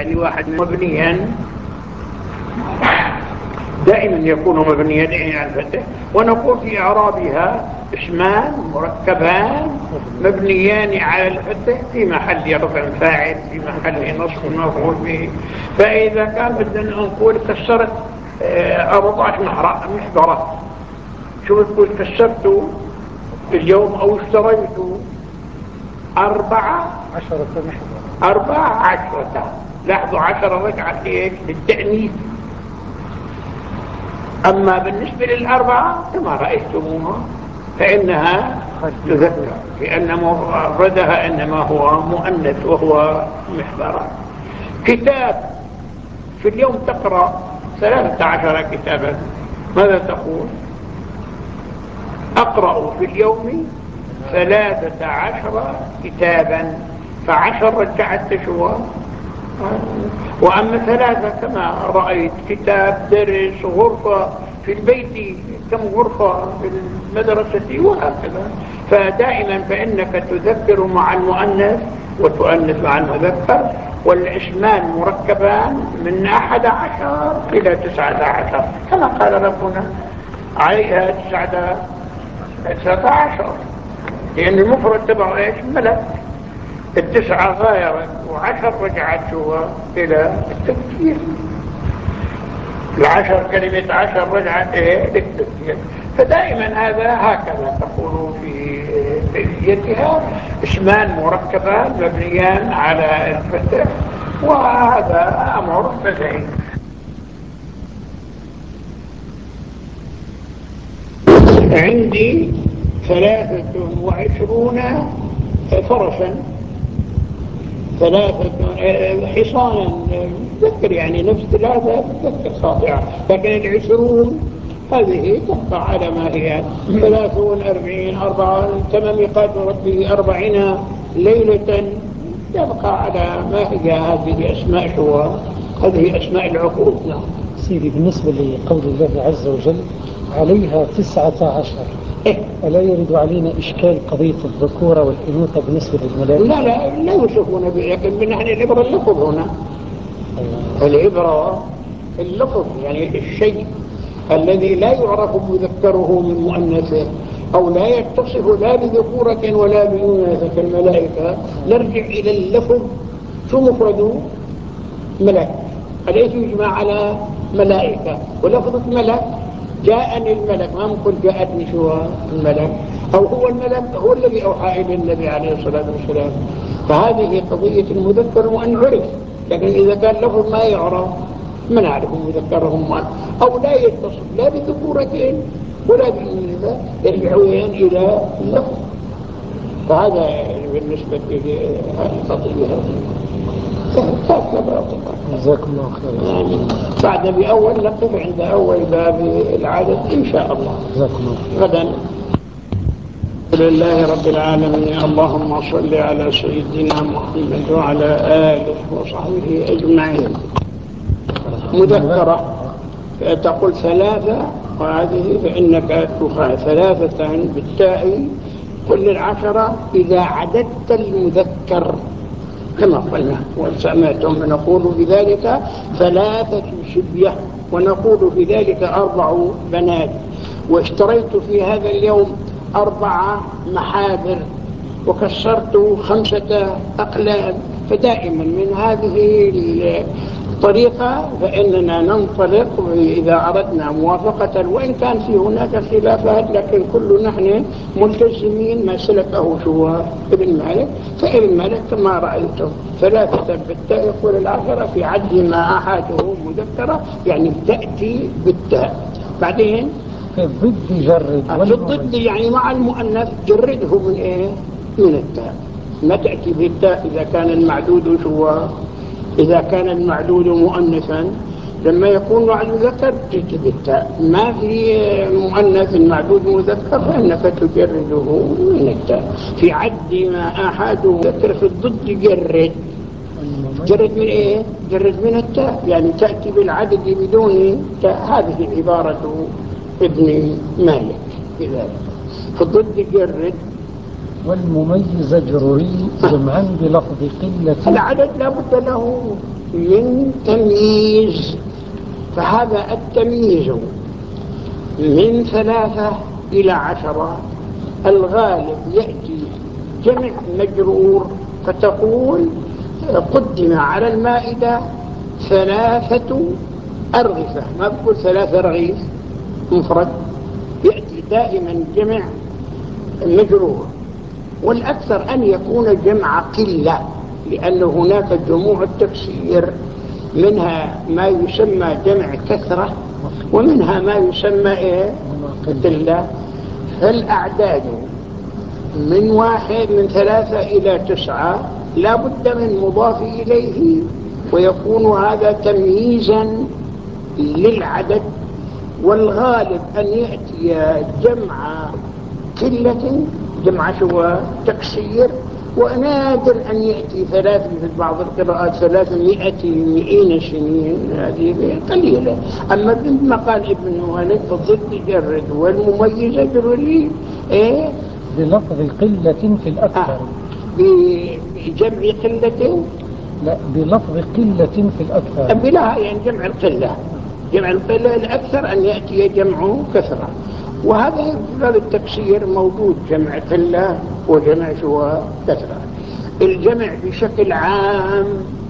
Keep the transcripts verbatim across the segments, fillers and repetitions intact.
يعني واحد مبنيا دائما يكون مبنيا على الفتح، ونقول في إعرابها اسمان مركبان مبنيان على الفتح في محل رفع فاعل في محل نصب مفعول به. فإذا كان بدنا نقول كسرت أربعة محضرة، شو تقول؟ كسرت اليوم أو اشتريت أربعة عشرة محضرة. أربعة عشرة، لاحظوا عشرة رجعت إيش؟ للتأنيث. أما بالنسبة للأربعة كما رأيتموها فإنها تذكر، لأن مفردها إنما هو مؤنث وهو محضرة. كتاب، في اليوم تقرأ ثلاثة عشر كتابا، ماذا تقول؟ أقرأ في اليوم ثلاثة عشر كتابا، فعشر رجعت شو؟ وأما ثلاثة كما رأيت، كتاب، درس، غرفة في البيت، كم غرفة في المدرسة، وهكذا. فدائما فإنك تذكر مع المؤنث وتؤنث مع المذكر، والاسمان مركبان من أحد عشر إلى تسعة عشر كما قال ربنا عليها تسعة عشر، لأن المفرد تبعه إيش؟ ملك. التسعة غيرت وعشر رجعت شو إلى التذكير. العشر كلمة عشر رجعت إيه؟ للتذكير. فدائما هذا هكذا تقول في كيفيتها، اسمان مركبان مبنيان على الفتح، وهذا أمر بديهي. عندي ثلاثة وعشرون فرسا، ثلاثة حصانا، تذكر يعني نفس ثلاثة تذكر خاطئة، لكن العشرون هذه تبقى على ما هي. ثلاثون، أربعين، أربعة، تم ميقات ربه أربعين ليلة، تبقى على ما هي. هذه أسماء شو؟ هذه أسماء العقود. نعم سيدي، بالنسبة لقول الله عز وجل عليها تسعة عشر، إيه؟ ألا يرد علينا إشكال قضية الذكورة والأنوثة بالنسبة للملائكة؟ لا لا لا يوصفون به، لكن نحن العبرة اللفظ هنا. العبرة اللفظ، يعني الشيء الذي لا يعرف مذكره من مؤنثه، أو لا يتصف لا بذكورة ولا بأنوثة كالملائكة، نرجع إلى اللفظ. شو مفرده؟ ملك. أليس يجمع على ملائكة؟ ولفظة ملك جاءني الملك، ما نقول جاءتني شو الملك، أو هو الملك هو الذي أوحى إلى النبي عليه الصلاة والسلام. فهذه قضية المذكر وأن عرف، لكن إذا كان لفظ ما يعرف ما نعرف مذكرهم أو لا يتصف لا بذكورة ولا بأنوثة، يرجعون إلى اللفظ. فهذا بالنسبة لهذه القضية هذه. جزاكم الله خير. يعني بعد بأول نقف عند أول باب العدد إن شاء الله. جزاكم الله خير. غدا. لله رب العالمين. اللهم صل على سيدنا محمد وعلى آله وصحبه أجمعين. مذكرة تقول ثلاثة، وهذه فإنك تخاء ثلاثة بالتاء كل العشرة إذا عددت المذكر كما قلنا. وسمعتم نقول بذلك ثلاثة شبية، ونقول في ذلك أربع بنات. واشتريت في هذا اليوم أربع محابر، وكسرت خمسة أقلام. فدائما من هذه الطريقة فإننا ننطلق إذا أردنا موافقة، وإن كان في هناك خلافات، لكن كل نحن ملتزمين ما سلكه شو ابن مالك. فابن مالك كما رأيتم ثلاثة بالتاء يقول العشرة في عد ما أحاده مذكرة، يعني تأتي بالتاء. بعدين الضد جرد، الضد يعني مع المؤنث جرده من إيه؟ من التاء. ما تأتي بالتاء إذا كان المعدود شو؟ إذا كان المعدود مؤنثا، لما يكون مع المذكر تأتي بالتاء. ما في مؤنث المعدود مذكر فإنك تجرده من التاء. في عد ما أحد مذكر في الضد جرد. جرد من إيه؟ جرد من التاء، يعني تأتي بالعدد بدون تاء. هذه عبارة ابن مالك بذلك. في الضد جرد. والمميز جروري جمعا بلفظ قلة. العدد لا بد له من تمييز، فهذا التمييز من ثلاثة إلى عشرة. الغالب يأتي جمع مجرور، فتقول قدم على المائدة ثلاثة أرغفة، ما بقول ثلاثة رغيف مفرد، يأتي دائما جمع مجرور. والأكثر أن يكون جمع قلة، لأن هناك جموع التكسير منها ما يسمى جمع كثرة ومنها ما يسمى إيه؟ قلة. فالأعداد من واحد من ثلاثة إلى تسعة لا بد من مضاف إليه، ويكون هذا تمييزا للعدد. والغالب أن يأتي جمع قلة، جمع شو تكسير، ونادر أن يأتي ثلاثة في بعض القراءات ثلاثمائة مئين سنين، هذه قليلة. أما ما قال ابن مالك فالضد يجرد والمميز يجرد إيه؟ بلفظ قلة في الأكثر. آه. بجمع قلة، لا بلفظ قلة في الأكثر بلا يعني جمع القلة، جمع القلة الأكثر أن يأتي جمع كثرة. وهذا في باب التكسير موجود جمع قلة وجمع شو كثرة. الجمع بشكل عام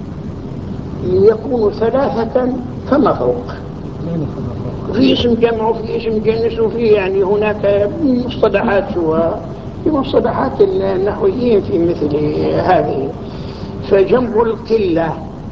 يكون ثلاثة فما فوق، في اسم جمع وفي اسم جنس وفي يعني هناك مصطلحات شو في مصطلحات النحويين في مثل هذه. فجمع القلة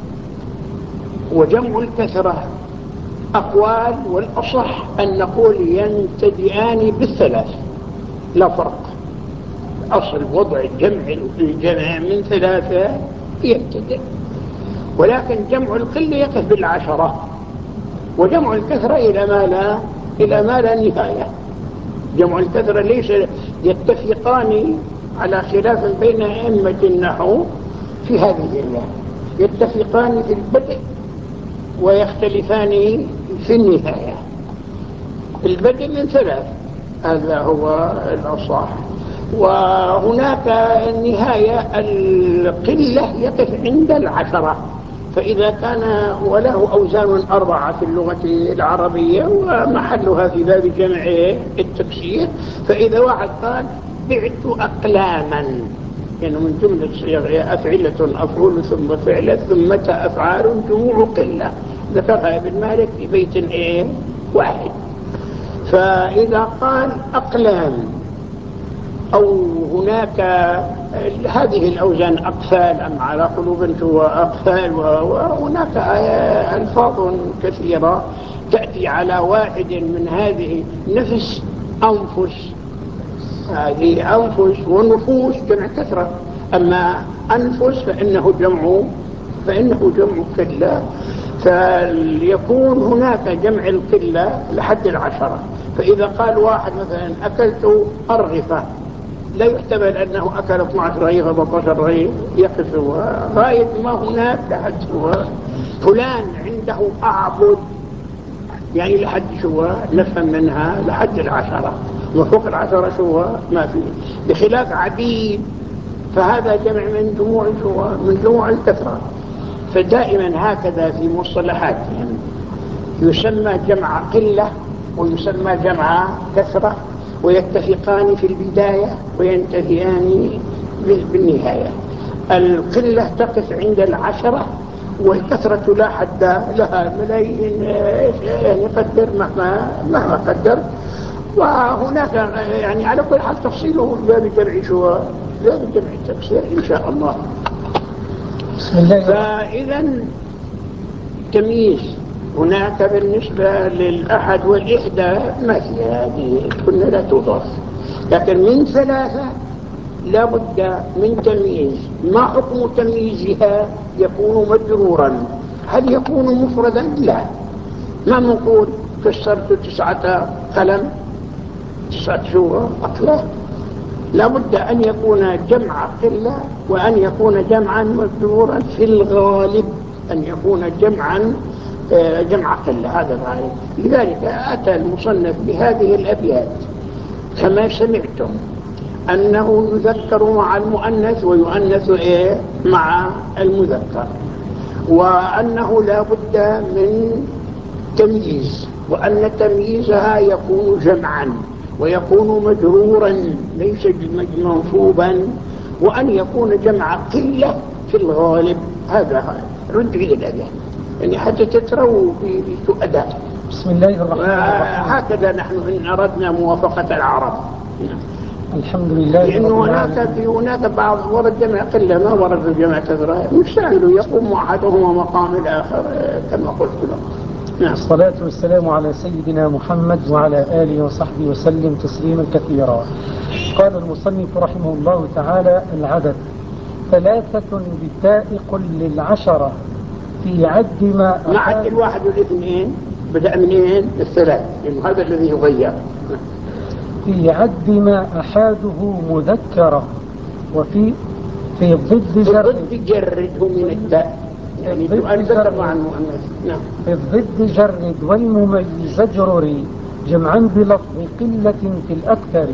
وجمع الكثرة أقوال، والأصح أن نقول ينتدئان بالثلاث لا فرق. أصل وضع الجمع الجمع من ثلاثة يبتدئ، ولكن جمع القلة يقف بالعشرة، وجمع الكثرة إلى ما لا إلى ما لا نهاية. جمع الكثرة ليس يتفقان على خلاف بين أئمة النحو في هذه الآية، يتفقان في البدء ويختلفان في النهاية. البدء من ثلاث هذا هو الأصح، وهناك النهاية القلة يقف عند العشرة. فإذا كان وله أوزان أربعة في اللغة العربية ومحلها في باب جمع التكسير، فإذا واحد قال بعت أقلاما، يعني من جملة صيغ أفعلة أفعول ثم فعلة ثم أفعال جموع قلة، ذكرها ابن مالك في بيت إيه واحد. فإذا قال أقلام أو هناك هذه الأوزان أقفال أم على قلوب وأقفال، وهناك ألفاظ كثيرة تأتي على واحد من هذه. نفس أنفس، هذه أنفس، ونفوس جمع كثرة. أما أنفس فإنه جمع فإنه جمع قلة، فليكون هناك جمع القلة لحد العشرة. فإذا قال واحد مثلا أكلت أرغفة، لا يحتمل أنه أكل اثني عشر رغيف أربعة عشر رغيف، يقف غاية ما هناك لحد هو فلان عنده أعبد، يعني لحد شو نفهم منها لحد العشرة، وفوق العشرة شو ما فيه. بخلاف عبيد فهذا جمع من جموع شو من جموع الكثرة. فدائما هكذا في مصطلحاتهم يسمى جمع قلة ويسمى جمع كثرة، ويتفقان في البداية وينتهيان بالنهاية. القلة تقف عند العشرة، والكثرة لا حد لها، ملايين يعني قدر مهما مهما قدر. وهناك يعني على كل حال تفصيله لا بجمع شو لا بجمع التفسير إن شاء الله. بسم الله. فإذا تمييز هناك بالنسبة للأحد والإحدى ما هي هذه كنا لا تضاف، لكن من ثلاثة لا بد من تمييز. ما حكم تمييزها؟ يكون مجرورا. هل يكون مفردا؟ لا، ما نقول كسرت تسعة قلم، تسعة شو أقلام. لا بد أن يكون جمع قلة وأن يكون جمعا مجرورا، في الغالب أن يكون جمعا جمع قلة، هذا الغالب. لذلك أتى المصنف بهذه الأبيات كما سمعتم أنه يذكر مع المؤنث ويؤنث إيه مع المذكر. وأنه لا بد من تمييز، وأن تمييزها يكون جمعا ويكون مجرورا ليس منصوبا، وأن يكون جمع قلة في الغالب. هذا رد إلى الأذان يعني حتى تتروا بأداء. بسم الله الرحمن الرحيم. هكذا نحن إن أردنا موافقة العرب. الحمد لله. لأنه هناك في هناك بعض ورد جمع قلة ما ورد جمع كثرة، مستعمل يقوم أحدهما مقام الآخر كما قلت لكم. نعم. الصلاة والسلام على سيدنا محمد وعلى آله وصحبه وسلم تسليما كثيرا. قال المصنف رحمه الله تعالى: العدد ثلاثة بالتاء قل للعشرة في عد ما ما عد الواحد والاثنين بدأ منين الثلاث، لأنه هذا الذي يغير. في عد ما أحاده مذكرة، وفي في ضد جرد جرده من التاء يعني تؤنث عن مؤنث. نعم. في الضد جرد والمميز اجرري جمعا بلفظ قلة في الأكثر.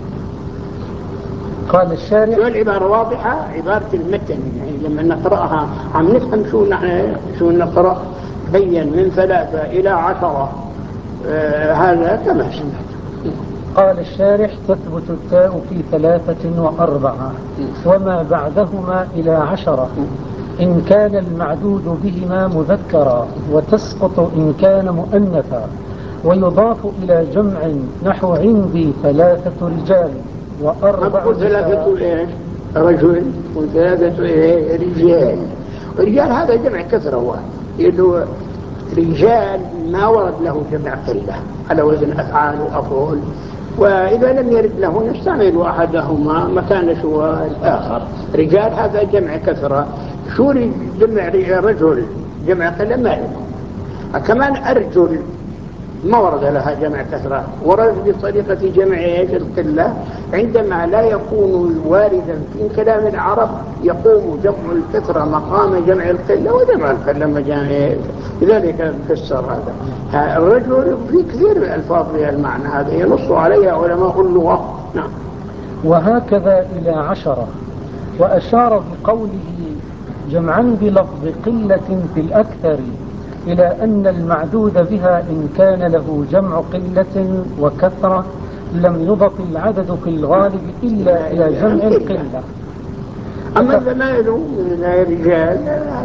قال الشارع: شو العبارة واضحة؟ عبارة المتن يعني لما نقرأها عم نفهم شو نحن شو نقرأ. بين من ثلاثة إلى عشرة. آه هذا كما سمعت. قال الشارح: تثبت التاء في ثلاثة وأربعة وما بعدهما إلى عشرة إن كان المعدود بهما مذكرا، وتسقط إن كان مؤنثا، ويضاف إلى جمع نحو عندي ثلاثة رجال وأربع ثلاثة إيه؟ رجل وثلاثة إيه؟ رجال. رجال هذا جمع كثرة واحد، يقول رجال ما ورد له جمع قلة على وزن أفعال وأفعال، وإذا لم يرد له نستعمل أحدهما مكان شو الآخر. رجال هذا جمع كثرة. شو جمع رجل جمع قلة ما له. كمان أرجل ما ورد لها جمع كثرة، ورد بطريقة جمع القلة عندما لا يكون واردا في كلام العرب يقوم جمع الكثرة مقام جمع القلة، وجمع القلة مجامع. لذلك فسر هذا. الرجل في كثير من الألفاظ بها المعنى هذا ينص عليها علماء اللغة. نعم. وهكذا إلى عشرة. وأشار بقوله جمعا بلفظ قلة في الأكثر إلى أن المعدود بها إن كان له جمع قلة وكثرة لم يضف العدد في الغالب إلا إلى جمع القلة. أما الزمائل من الرجال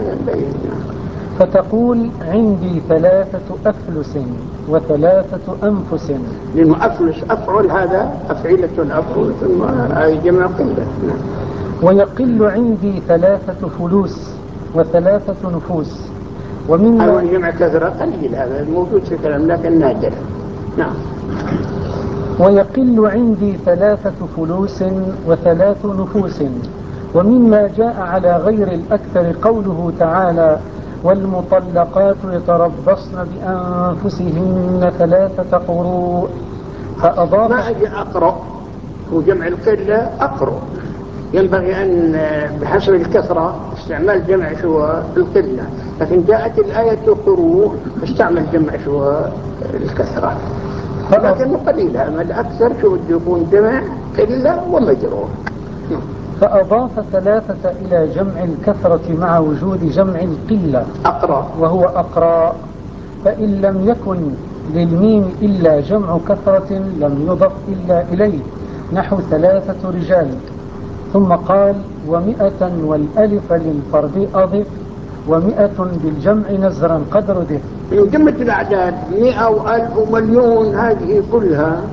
فتقول عندي ثلاثة أفلس وثلاثة أنفس، لأنه أفلس أفعل هذا أفعلة أفعل ثم أي جمع قلة. ويقل عندي ثلاثة فلوس وثلاثة نفوس. ومن أول جمع كثرة قليل هذا الموجود في الكلام لكن نادر. نعم. ويقل عندي ثلاثة فلوس وثلاث نفوس. ومما جاء على غير الأكثر قوله تعالى: والمطلقات يتربصن بأنفسهن ثلاثة قروء. فأضاف ما أجي أقرأ وجمع القلة أقرأ، ينبغي أن بحسب الكثرة استعمال جمع شو القلة، لكن جاءت الآية قروء استعمل جمع شو الكثرة، لكن قليلة. أما الأكثر شو بده يكون جمع قلة ومجرور. فأضاف ثلاثة إلى جمع الكثرة مع وجود جمع القلة أقرأ، وهو أقراء. فإن لم يكن للميم إلا جمع كثرة لم يضف إلا إليه نحو ثلاثة رجال. ثم قال: ومئة والألف للفرد أضف ومئة بالجمع نزرا قدر ذه. جمة الأعداد مئة وألف ومليون هذه كلها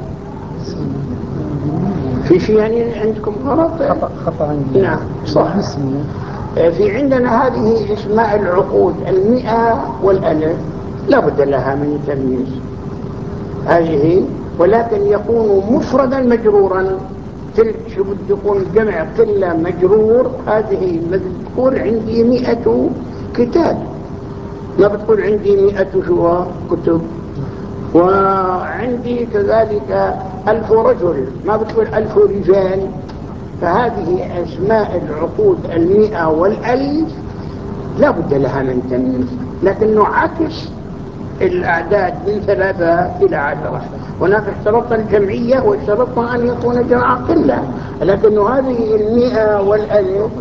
في شيء يعني عندكم غلط؟ خطأ خطأ عندي. نعم صح. في عندنا هذه اسماء العقود المئة والألف لا بد لها من تمييز هذه، ولكن يكون مفردا مجرورا. شو بده يكون جمع قلة مجرور. هذه مذكور عندي مئة كتاب، ما بتقول عندي مئة شو كتب. وعندي كذلك ألف رجل، ما بتقول ألف رجال. فهذه أسماء العقود المئة والألف لا بد لها من تمييز، لكنه عكس الأعداد من ثلاثة إلى عشرة. هناك اشترط الجمعية واشترط أن يكون جمع قلة، لكن هذه المئة والألف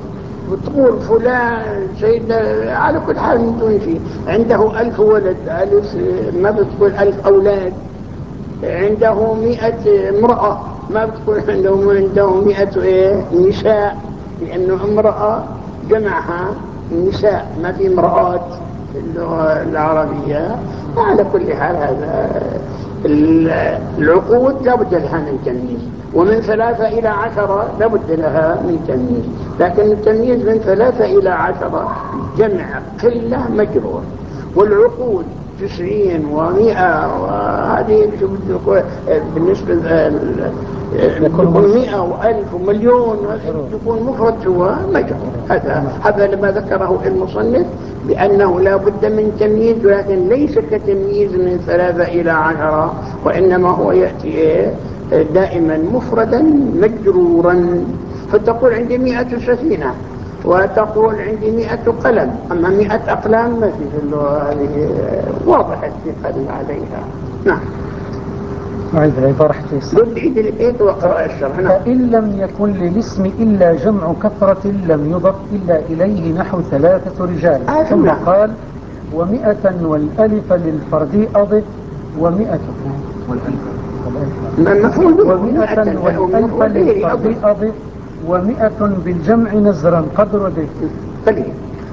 وتقول فلان سيدنا على كل حال من دون شيء عنده ألف ولد، ألف ما بتقول ألف أولاد، عنده مئة امرأة ما بتقول عنده عنده مئة إيه نساء، لأنه امرأة جمعها نساء ما في امرأات في اللغة العربية. على كل حال هذا العقود لابد لها من تمييز، ومن ثلاثة إلى عشرة لابد لها من تمييز، لكن التمييز من ثلاثة إلى عشرة جمع قلة مجرور، والعقود تسعين ومئة وهذه بالنسبة تكون مئة وألف ومليون تكون مفرد هو مجرور. هذا هذا لما ذكره المصنف بأنه لا بد من تمييز، ولكن ليس كتمييز من ثلاثة إلى عشرة، وإنما هو يأتي دائما مفردا مجرورا. فتقول عندي مئة سفينة، وتقول عندي مئة قلم، أما مئة أقلام ما في اللغة هذه واضح الثقل عليها. نعم. أعيد العبارة حتى يصح. قل عيد البيت وقرأ الشرح. نعم. فإن لم يكن للاسم إلا جمع كثرة لم يضف إلا إليه نحو ثلاثة رجال. آه ثم نعم. قال ومئة والألف للفرد أضف ومئة والألف ومئة والألف للفرد أضف ومئة بالجمع نزرا قد ردف. قليل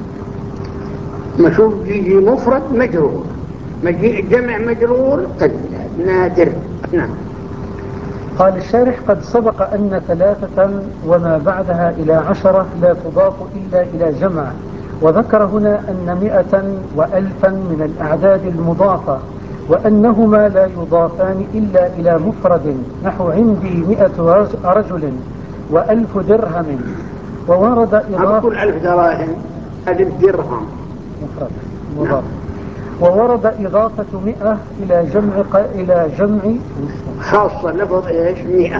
نشوف يجي مفرد مجرور، جمع مجرور قليل نادر. نعم. قال الشارح قد سبق أن ثلاثة وما بعدها إلى عشرة لا تضاف إلا إلى جمع، وذكر هنا أن مئة وألفا من الأعداد المضافة، وأنهما لا يضافان إلا إلى مفرد نحو عندي مئة رجل وألف درهم. وورد إضافة كل ألف دراهم ألف درهم مفرد مضاف. وورد إضافة مئة إلى جمع ق... إلى جمع خاصة لفظ إيش مئة.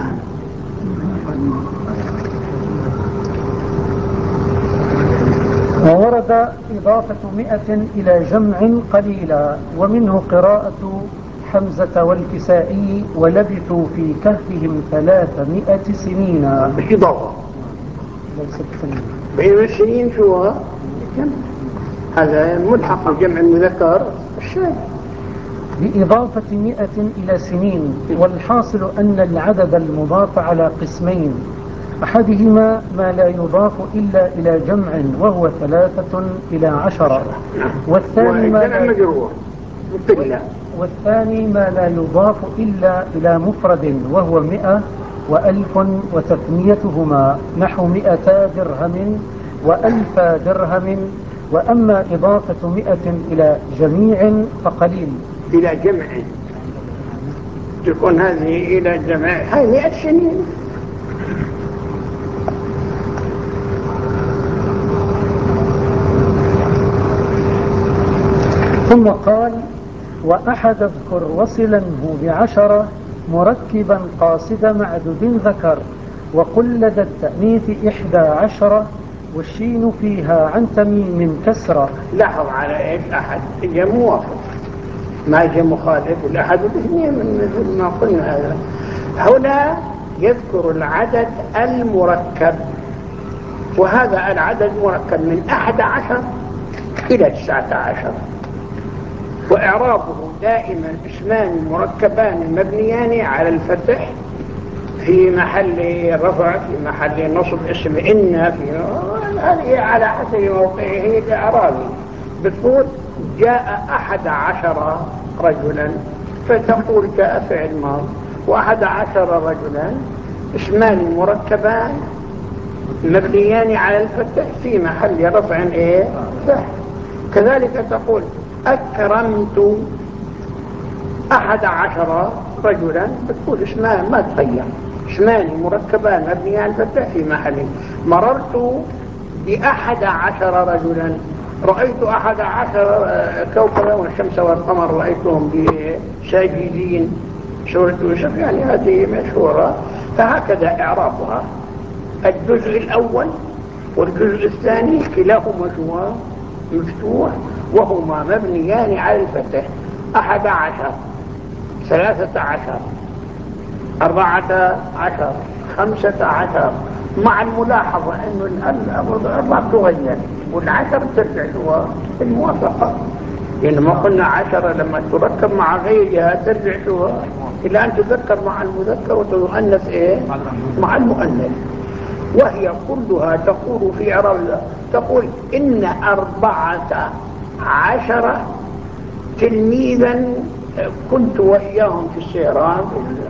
وورد إضافة مئة إلى جمع قليلا، ومنه قراءة حمزة والكسائي ولبثوا في كهفهم ثلاثمائة سنين. إضافة بين السنين شو هذا ملحق بجمع المذكر الشاذ بإضافة مئة إلى سنين. والحاصل أن العدد المضاف على قسمين، أحدهما ما لا يضاف إلا إلى جمع وهو ثلاثة إلى عشرة، والثاني ما لا والثاني ما لا يضاف إلا إلى مفرد وهو مئة وألف وتثنيتهما نحو مئتا درهم وألف درهم. وأما إضافة مئة إلى جميع فقليل. إلى جمع تكون هذه إلى جمع هاي مئة سنين. ثم قال وأحد اذكر وصلنه بعشرة مركبا قاصد معدود ذكر، وقل لدى التأنيث إحدى عشرة والشين فيها عن تميم كسرة. لاحظ على إيش أحد إجا موافق ما إجا مخالف، الأحد الاثنين من مثل ما قلنا. هذا هنا يذكر العدد المركب، وهذا العدد مركب من أحد عشر إلى تسعة عشر، وإعرابه دائما اسمان مركبان مبنيان على الفتح في محل رفع في محل نصب اسم إن في هذه على حسب موقعه الإعرابي. بتقول جاء أحد عشر رجلا فتقول جاء فعل ماضي، وأحد عشر رجلا اسمان مركبان مبنيان على الفتح في محل رفع ايه فعل. كذلك تقول أكرمت أحد عشر رجلا، بتقول اسمان ما تغير، اسمان مركبان مبنيان على الفتح في محل. مررت بأحد عشر رجلا، رأيت أحد عشر كوكبا والشمس والقمر رأيتهم ساجدين، سورة يوسف يعني هذه مشهورة. فهكذا إعرابها الجزء الأول والجزء الثاني كلاهما مفتوح وهما مبنيان على الفتح. أحد عشر ثلاثة عشر أربعة عشر خمسة عشر مع الملاحظة أنه الأربع تغير والعشر ترجع هو الموافقة، لأن ما قلنا عشرة لما تركب مع غيرها ترجع هو إلى أن تذكر مع المذكر وتؤنث إيه؟ مع المؤنث. وهي كلها تقول في إعراب، تقول إن أربعة عشر تلميذا كنت وإياهم في السيران،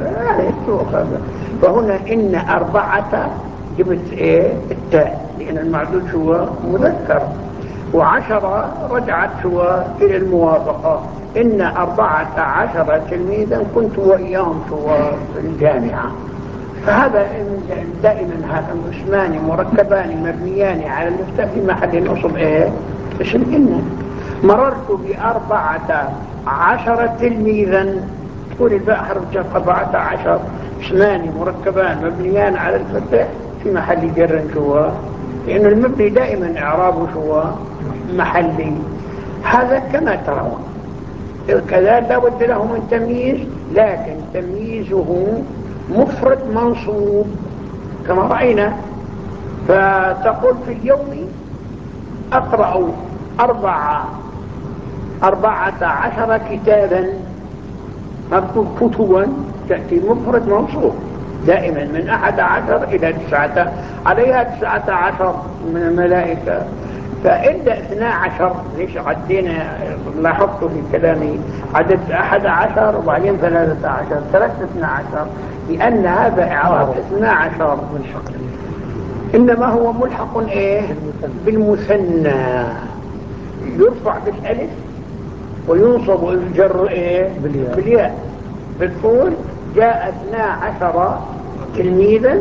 فهنا إن أربعة جبت إيه؟ التاء، لأن المعدود هو مذكر، وعشرة رجعت هو إلى الموافقة. إن أربعة عشر تلميذا كنت وإياهم هو في الجامعة. فهذا دائما هذا اسمان مركبان مبنيان على الافتاء في محل نصب ايه؟ اسم إن. مررت بأربعة عشر تلميذا، تقول الباء حرف أربعة عشر، اسمان مركبان مبنيان على الفتح في محل جر شو، لأن المبني دائما إعرابه شو محلي. هذا كما ترون كذلك لا بد له من تمييز، لكن تمييزه مفرد منصوب كما رأينا. فتقول في اليوم أقرأ أربعة أربعة عشر كتابا، مكتوب كتبا، تأتي مفرد منصوب دائما من أحد عشر إلى تسعة، عليها تسعة عشر من الملائكة. فإلا اثنا عشر، ليش عدينا لاحظت في كلامي عدد أحد عشر وبعدين ثلاثة عشر، ثلاثة اثنا عشر، لأن هذا إعراب اثنا عشر إنما هو ملحق إيه؟ بالمثنى، يرفع بالألف وينصب الجر إيه؟ بالياء. بتقول جاء اثنا عشر تلميذا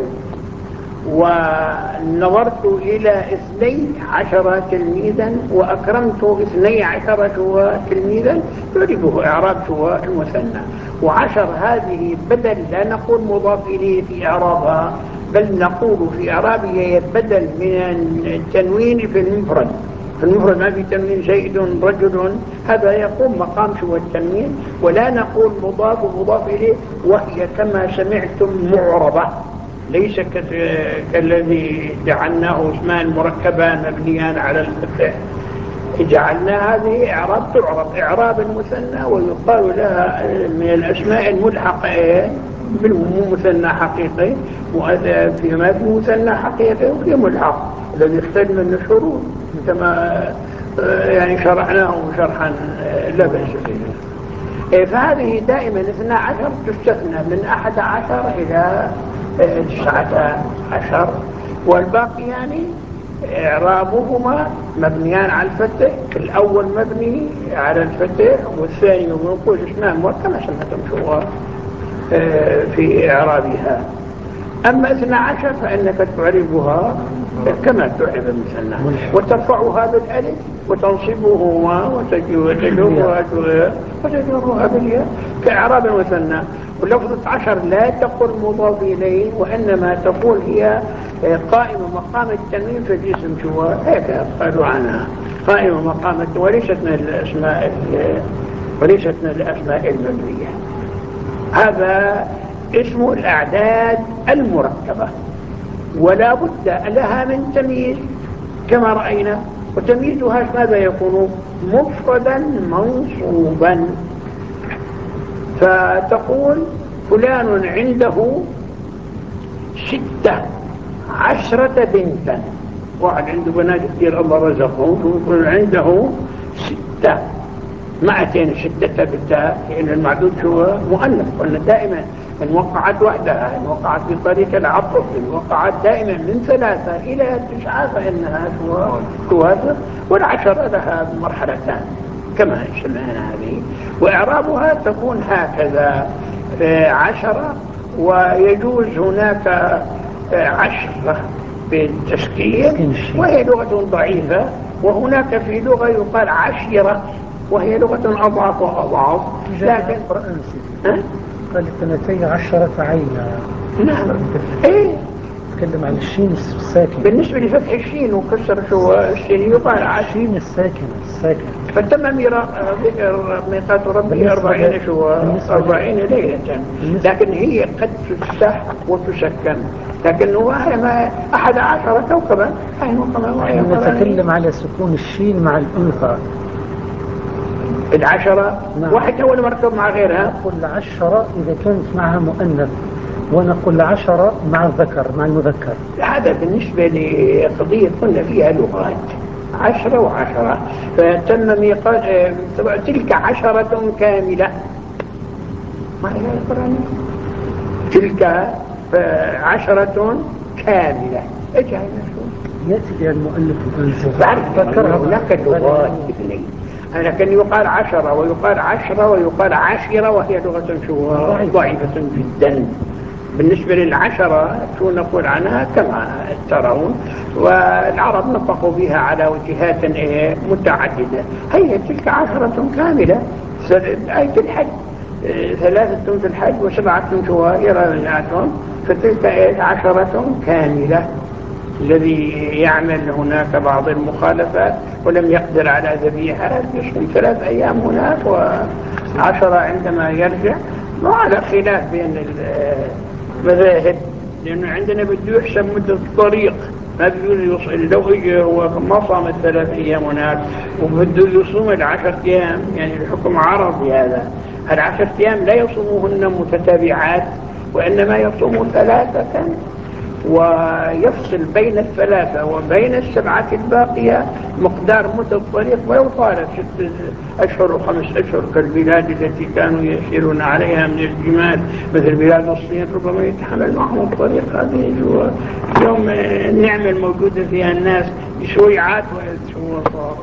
ونظرت إلى اثني عشر تلميذا وأكرمت اثني عشر تلميذا، يعربه إعراب شو المثنى. وعشر هذه بدل، لا نقول مضاف إليه في إعرابها، بل نقول في إعرابها بدل من التنوين في المفرد. في المفرد ما في تنوين زيد رجل، هذا يقوم مقام شو التنوين، ولا نقول مضاف ومضاف إليه، وهي كما سمعتم معربة، ليس كالذي جعلناه اسمان مركبان مبنيان على الفتح. جعلنا هذه إعراب تعرب إعراب المثنى، ويقال لها من الأسماء الملحقة بالمثنى حقيقي، فيما في مثنى حقيقي وفي ملحق الذي يختلف من الشروط كما يعني شرحناه شرحا لا بأس به. فهذه دائما اثنا عشر تستثنى من أحد عشر إلى تسعة عشر، والباقي يعني إعرابهما مبنيان على الفتح، الأول مبني على الفتح والثاني ونقول اسمان كما سمعتم شو في إعرابها. أما اثنا عشر فإنك تعربها كما تعرب المثنى، وترفعها بالألف وتنصبهما وتجرها وتجرها بالياء كإعراب المثنى. ولفظة عشر لا تقول مضاف إليه، وإنما تقول هي قائمة مقام التنوين في الاسم شو هيك قالوا عنها قائمة مقام، وليست من الأسماء وليست من الأسماء المبنية. هذا اسم الأعداد المركبة، ولا بد لها من تمييز كما رأينا، وتمييزها ماذا يكون؟ مفردا منصوبا. فتقول فلان عنده ستة عشرة بنتا، واحد عنده بنات كثير الله رزقهم، فلان عنده ستة مائتين ستة بالتاء، لأن المعدود هو مؤنث. قلنا دائما إن وقعت وحدها، إن وقعت بطريقة العطف، إن وقعت دائما من ثلاثة إلى تسعة فإنها توافق، والعشرة لها مرحلتان كما سمعنا هذه. وإعرابها تكون هكذا عشرة، ويجوز هناك عشرة بالتسكين وهي لغة ضعيفة، وهناك في لغة يقال عشرة وهي لغة أضعف وأضعف. لكن قال اثنتي عشرة عينا. نعم. ايه نتكلم عن الشين الساكن. بالنسبة لفتح الشين وكسر شو الشين يقال الشين الساكن الساكن. فتم ميقات ربي أربعين شو أربعين ليلة، لكن هي قد تفتح وتسكن، لكن هو ما أحد عشر كوكبا. نتكلم على سكون الشين مع الأنثى. العشرة نعم. واحد أول مركب مع غيرها. نقول عشرة إذا كانت معها مؤنث، ونقول عشرة مع الذكر مع المذكر. هذا بالنسبة لقضية قلنا فيها لغات عشرة وعشرة، فتم ميقات تلك عشرة كاملة. ما هي القرآن؟ تلك عشرة كاملة. ايش هذا شو؟ يأتي بها المؤلف الأنثى. بعرف ذكرها هناك لغات اثنين، لكن يقال عشرة ويقال عشرة ويقال عشرة، وهي لغة شو ضعيفة جدا. بالنسبة للعشرة شو نقول عنها كما ترون، والعرب نطقوا بها على وجهات متعددة. هي تلك عشرة كاملة. آية الحج ثلاثة في الحج وسبعة شوائر، فتلك عشرة كاملة. الذي يعمل هناك بعض المخالفات ولم يقدر على ذبيحة يصوم ثلاث أيام هناك وعشرة عندما يرجع. وعلى خلاف بين المذاهب، لأنه عندنا بده يحسب مدة الطريق، ما بده يوصل. لو اجى هو ما صام الثلاث أيام هناك وبده يصوم العشر أيام، يعني الحكم عرضي هذا. العشر أيام لا يصوموهن متتابعات، وإنما يصوم ثلاثة ويفصل بين الثلاثة وبين السبعة الباقية مقدار مدة الطريق، ولو طالت ست أشهر وخمس أشهر كالبلاد التي كانوا يسيرون عليها من الجمال، مثل بلاد الصين ربما يتحمل معهم الطريق هذه. اليوم النعمة الموجودة فيها الناس بشويعات وشويعات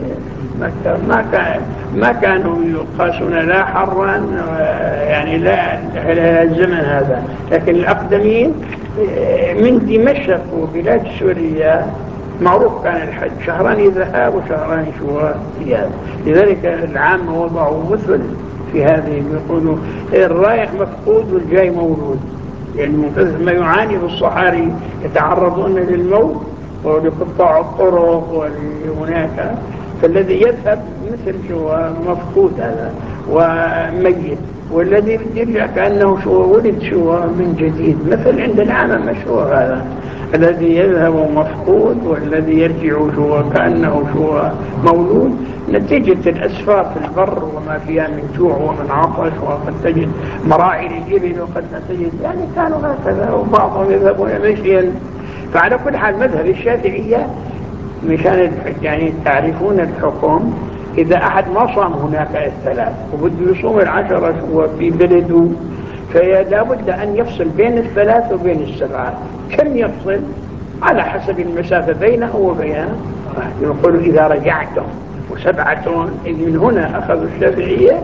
ما كان ما كانوا يقاسون لا حرا يعني لا على الزمن هذا، لكن الأقدمين من دمشق وبلاد سوريا معروف كان الحج شهران ذهاب وشهران إياب. لذلك العامة وضعوا مثل في هذه، يقولوا الرايح مفقود والجاي مولود، يعني من كثر ما يعاني في الصحاري يتعرضون للموت ولقطاع الطرق وهناك، فالذي يذهب مثل شو مفقود هذا وميت، والذي يرجع كأنه شو ولد شو من جديد، مثل عند العامة مشهور هذا، الذي يذهب مفقود والذي يرجع شو كأنه شو مولود، نتيجة الأسفار في البر وما فيها من جوع ومن عطش، وقد تجد مراعي للإبل وقد تجد يعني كانوا هكذا، وبعضهم يذهبون مشيا. فعلى كل حال مذهب الشافعية مشان يعني تعرفون الحكم، إذا أحد ما صام هناك الثلاث وبده يصوم العشرة وفي بلده، فلا بد أن يفصل بين الثلاث وبين السبعة. كم يفصل؟ على حسب المسافة بينه وبينه. يقول إذا رجعتم وسبعة، من هنا أخذوا الشافعية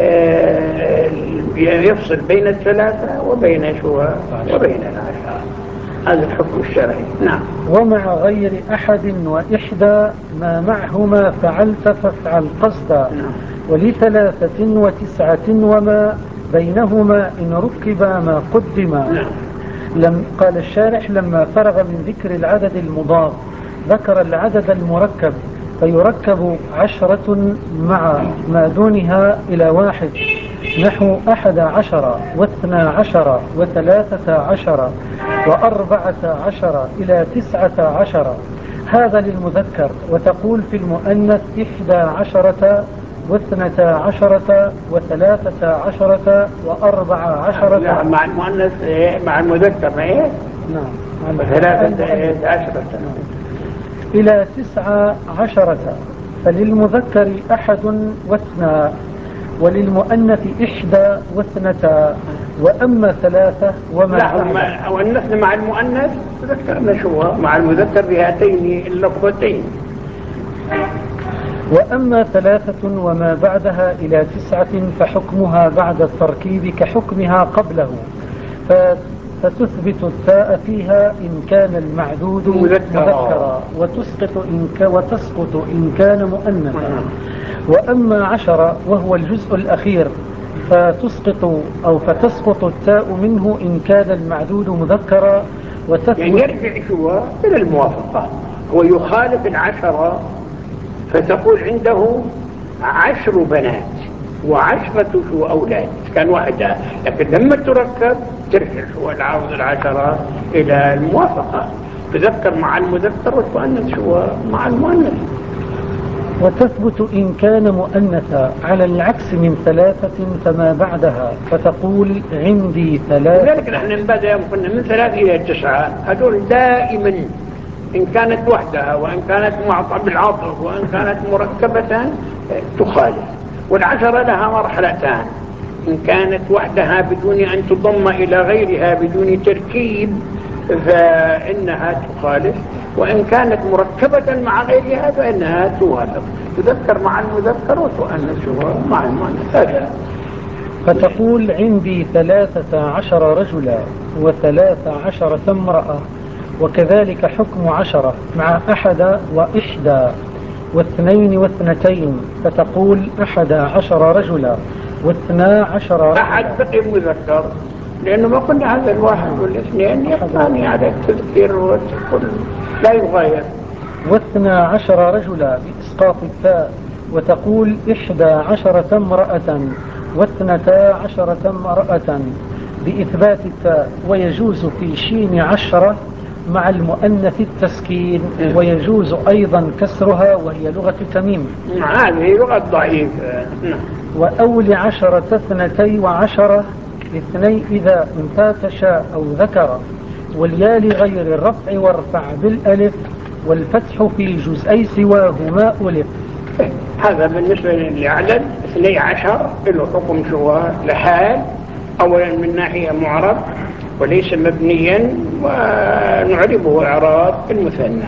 يفصل بين الثلاثة وبين شو وبين العشرة. هذا الحكم الشرعي. نعم. ومع غير أحد وإحدى ما معهما فعلت فافعل قصدا. نعم. ولثلاثة وتسعة وما بينهما إن ركب ما قدما. نعم. لم قال الشارح لما فرغ من ذكر العدد المضاف ذكر العدد المركب، فيركب عشرة مع ما دونها إلى واحد، نحو أحد عشر واثنى عشر وثلاثة عشر وأربعة عشر إلى تسعة عشر. هذا للمذكر. وتقول في المؤنث إحدى عشرة واثنتا عشرة وثلاثة عشرة وأربع عشرة. لا، مع المؤنث مع المذكر ما إيه؟ نعم. ثلاثة عشرة إلى تسعة عشرة. فللمذكر أحد واثنى، وللمؤنث إحدى واثنتا، وأما ثلاثة وما لا والنث مع المؤنث ذكرنا شو مع المذكر بهاتين اللفظتين. وأما ثلاثة وما بعدها إلى تسعة فحكمها بعد التركيب كحكمها قبله، فتثبت التاء فيها إن كان المعدود مذكرا وتسقط إن, وتسقط إن كان مؤنثا. وأما عشرة وهو الجزء الأخير فتسقط أو فتسقط التاء منه إن كان المعدود مذكرا يعني يرجع شو إلى الموافقة. هو يخالف العشرة فتقول عنده عشر بنات وعشرة شو أولاد كان واحدة، لكن لما تركب ترجع شو العرض العشرة إلى الموافقة، تذكر مع المذكر وتؤنث شو مع المؤنث. وتثبت إن كان مؤنثا على العكس من ثلاثة فما بعدها، فتقول عندي ثلاثة. لذلك نحن نبدأ كنا من ثلاث إلى تسعة، هذول دائما إن كانت وحدها وإن كانت معطى بالعاطف وإن كانت مركبة تخالف. والعشرة لها مرحلتان، إن كانت وحدها بدون أن تضم إلى غيرها بدون تركيب فإنها تخالف، وإن كانت مركبة مع غيرها فإنها توافق، تذكر مع المذكر وتؤنث مع المؤنث. هذا فتقول عندي ثلاثة عشر رجلا وثلاث عشرة امرأة، وكذلك حكم عشرة مع أحد وإحدى واثنين واثنتين، فتقول أحد عشر رجلا واثنا عشر رجلا. أحد بقي مذكر لأنه ما قلنا هذا الواحد والاثنين يبقى على التذكير والكل لا يغير. واثنا عشر رجلا بإسقاط التاء، وتقول إحدى عشرة امرأة واثنتا عشرة امرأة بإثبات التاء. ويجوز في شين عشرة مع المؤنث التسكين، ويجوز أيضا كسرها وهي لغة تميم. هذه لغة ضعيفة. وأول عشرة اثنتي وعشرة اثني إذا أنثى تشاء أو ذكر، والياء لغير الرفع وارفع بالألف، والفتح في جزئي سواهما ألف. هذا بالنسبة للعدد اثني عشر له حكم شواء لحال، أولا من ناحية معرب وليس مبنيا ونعربه إعراب المثنى.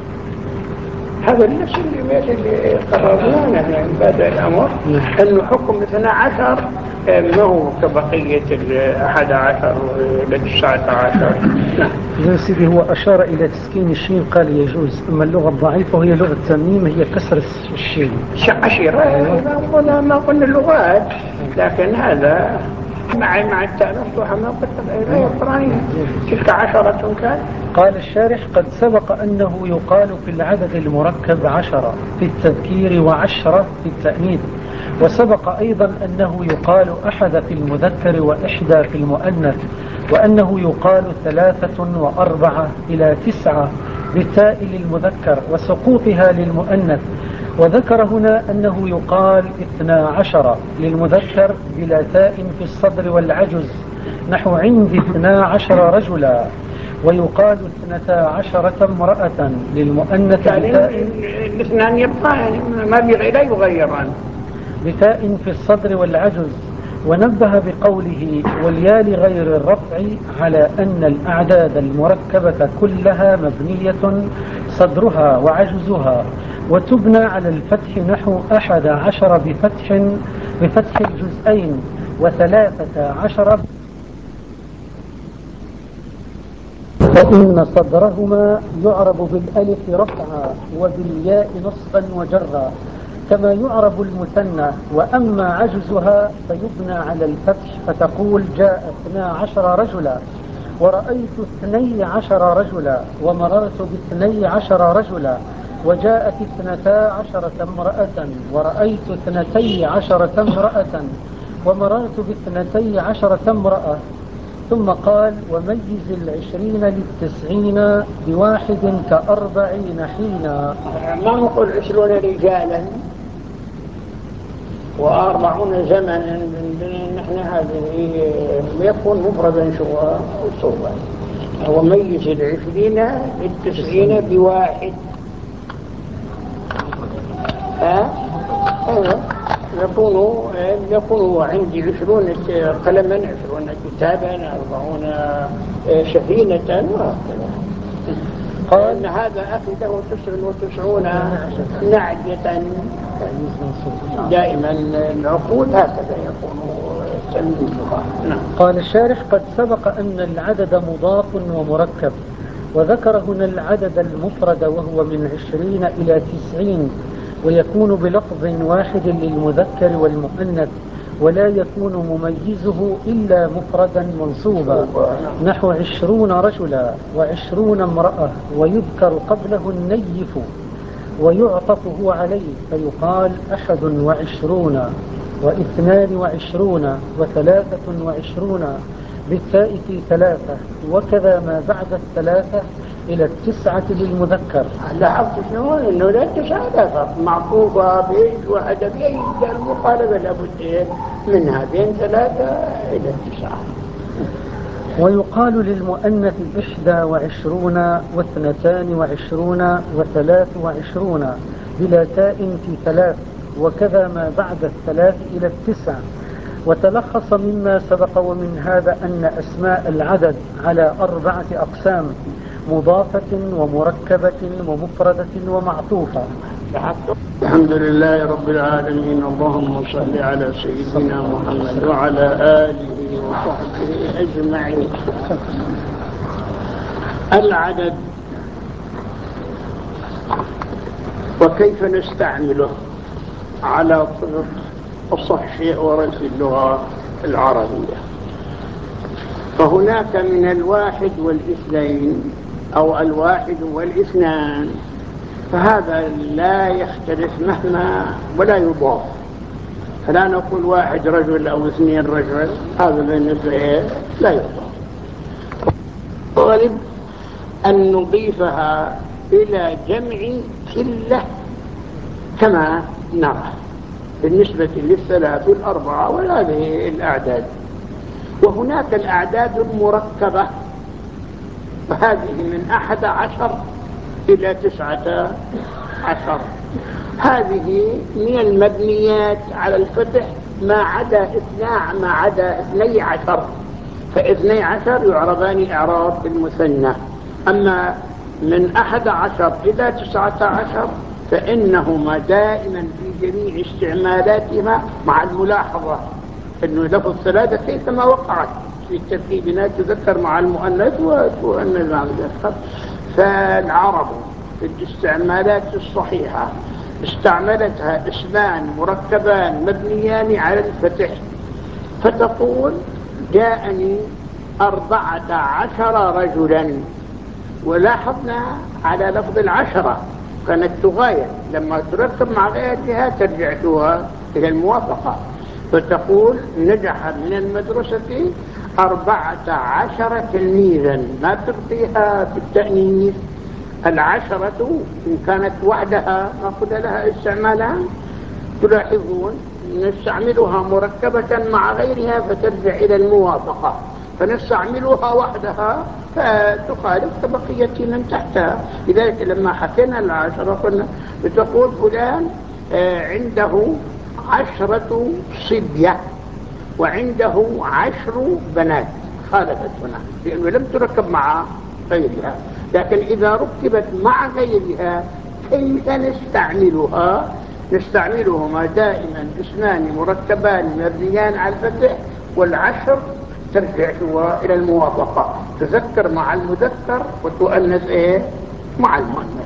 هذا نفس اللي قررناه نحن بعد الأمر أنه حكم اثني عشر ما هو كبقية الأحد عشر للتسعة عشر. يا سيدي هو أشار إلى تسكين الشين قال يجوز، أما اللغة الضعيفة وهي لغة تميم هي كسر الشين. عشيرة ما قلنا اللغات، لكن هذا مع مع التاء مفتوحة ما قلت الآية القرآنية تلك عشرة كان. قال الشارح قد سبق أنه يقال في العدد المركب عشرة في التذكير وعشرة في التأنيث، وسبق أيضا أنه يقال أحد في المذكر وإحدى في المؤنث، وأنه يقال ثلاثة وأربعة إلى تسعة بالتاء للمذكر وسقوطها للمؤنث. وذكر هنا أنه يقال اثنا عشر للمذكر بلا تاء في الصدر والعجز، نحو عندي اثنا عشر رجلا، ويقال اثنتا عشرة امرأة للمؤنث بتاء الاثنان يبقى ما لا يغيران بتاء في الصدر والعجز. ونبه بقوله والياء لغير الرفع على أن الأعداد المركبة كلها مبنية صدرها وعجزها، وتبنى على الفتح نحو أحد عشر بفتح بفتح الجزئين، وثلاثة عشر فإن صدرهما يعرب بالألف رفعا وبالياء نصبا وجرا كما يعرب المثنى. وأما عجزها فيبنى على الفتح، فتقول جاء اثنا عشر رجلا ورأيت اثني عشر رجلا ومررت باثني عشر رجلا، وجاءت اثنتا عشرة امرأة ورأيت اثنتي عشرة امرأة ومررت باثنتي عشرة امرأة. ثم قال وميز العشرين للتسعين بواحد كأربعين حينا. ما نقول عشرون رجالا وأربعون زمنا، نحن هذه يكون مفردا شوى وصوبا. وميز العشرين للتسعين بواحد. ها أيوة يكون يكون عندي عشرون قلما، عشرون كتابا، أربعون سفينة وهكذا. قال إن هذا أخي له تسع وتسعون نعجة. دائما العقود هكذا يكون تمييزها. قال الشارح قد سبق أن العدد مضاف ومركب، وذكر هنا العدد المفرد وهو من عشرين إلى تسعين، ويكون بلفظ واحد للمذكر والمؤنث، ولا يكون مميزه إلا مفردا منصوبا، نحو عشرون رجلا وعشرون امرأة، ويذكر قبله النيف ويعطفه عليه فيقال أحد وعشرون واثنان وعشرون وثلاثة وعشرون بالتاء في ثلاثة، وكذا ما بعد الثلاثة إلى التسعة للمذكر. لاحظت شنو؟ انه لا تسعة لا فرق، معطوفة بإيش واحدة بأي المقاربة لابد منها بين ثلاثة إلى التسعة. ويقال للمؤنث إحدى وعشرون واثنتان وعشرون وثلاث وعشرون بلا تاء في ثلاث، وكذا ما بعد الثلاث إلى التسع. وتلخص مما سبق ومن هذا أن أسماء العدد على أربعة أقسام: مضافة ومركبة ومفردة ومعطوفة. الحمد لله رب العالمين، اللهم صل على سيدنا محمد وعلى آله وصحبه أجمعين. العدد وكيف نستعمله على طرق أصح شيء ورد في اللغة العربية. فهناك من الواحد والاثنين أو الواحد والاثنان، فهذا لا يختلف مهما ولا يضاف، فلا نقول واحد رجل أو اثنين رجل، هذا بالنسبة لا يضاف. غالب أن نضيفها إلى جمع كلة كما نرى بالنسبة للثلاث والأربعة وهذه الأعداد. وهناك الأعداد المركبة، وهذه من أحد عشر إلى تسعة عشر، هذه من المبنيات على الفتح ما عدا اثناع ما عدا اثني عشر، فاثني عشر يعربان إعراب المثنى. أما من أحد عشر إلى تسعة عشر فإنهما دائما في جميع استعمالاتها مع الملاحظة أنه لفظ ثلاثة كيفما وقعت في تركيبنا تذكر مع المؤنث وتؤنث مع المذكر. فالعرب في الاستعمالات الصحيحة استعملتها اسمان مركبان مبنيان على الفتح، فتقول جاءني أربعة عشر رجلا، ولاحظنا على لفظ العشرة كانت تغاير، لما تركب مع غيرها ترجعتها إلى الموافقة، فتقول نجح من المدرسة أربعة عشر تلميذا، ما تبقيها بالتأنيث. العشرة إن كانت وحدها نقول لها استعمالان، تلاحظون نستعملها مركبة مع غيرها فترجع إلى الموافقة، فنستعملها وحدها فتخالف كبقية من تحتها. لذلك لما حكينا العشرة قلنا بتقول فلان عنده عشرة صبية وعنده عشر بنات، خالفت هنا لأنه لم تركب مع غيرها. لكن إذا ركبت مع غيرها كيف نستعملها؟ نستعملهما دائما اسمان مركبان مبنيان على الفتح، والعشر ترجع إلى الموافقة، تذكر مع المذكر وتؤنث إيه مع المؤنث.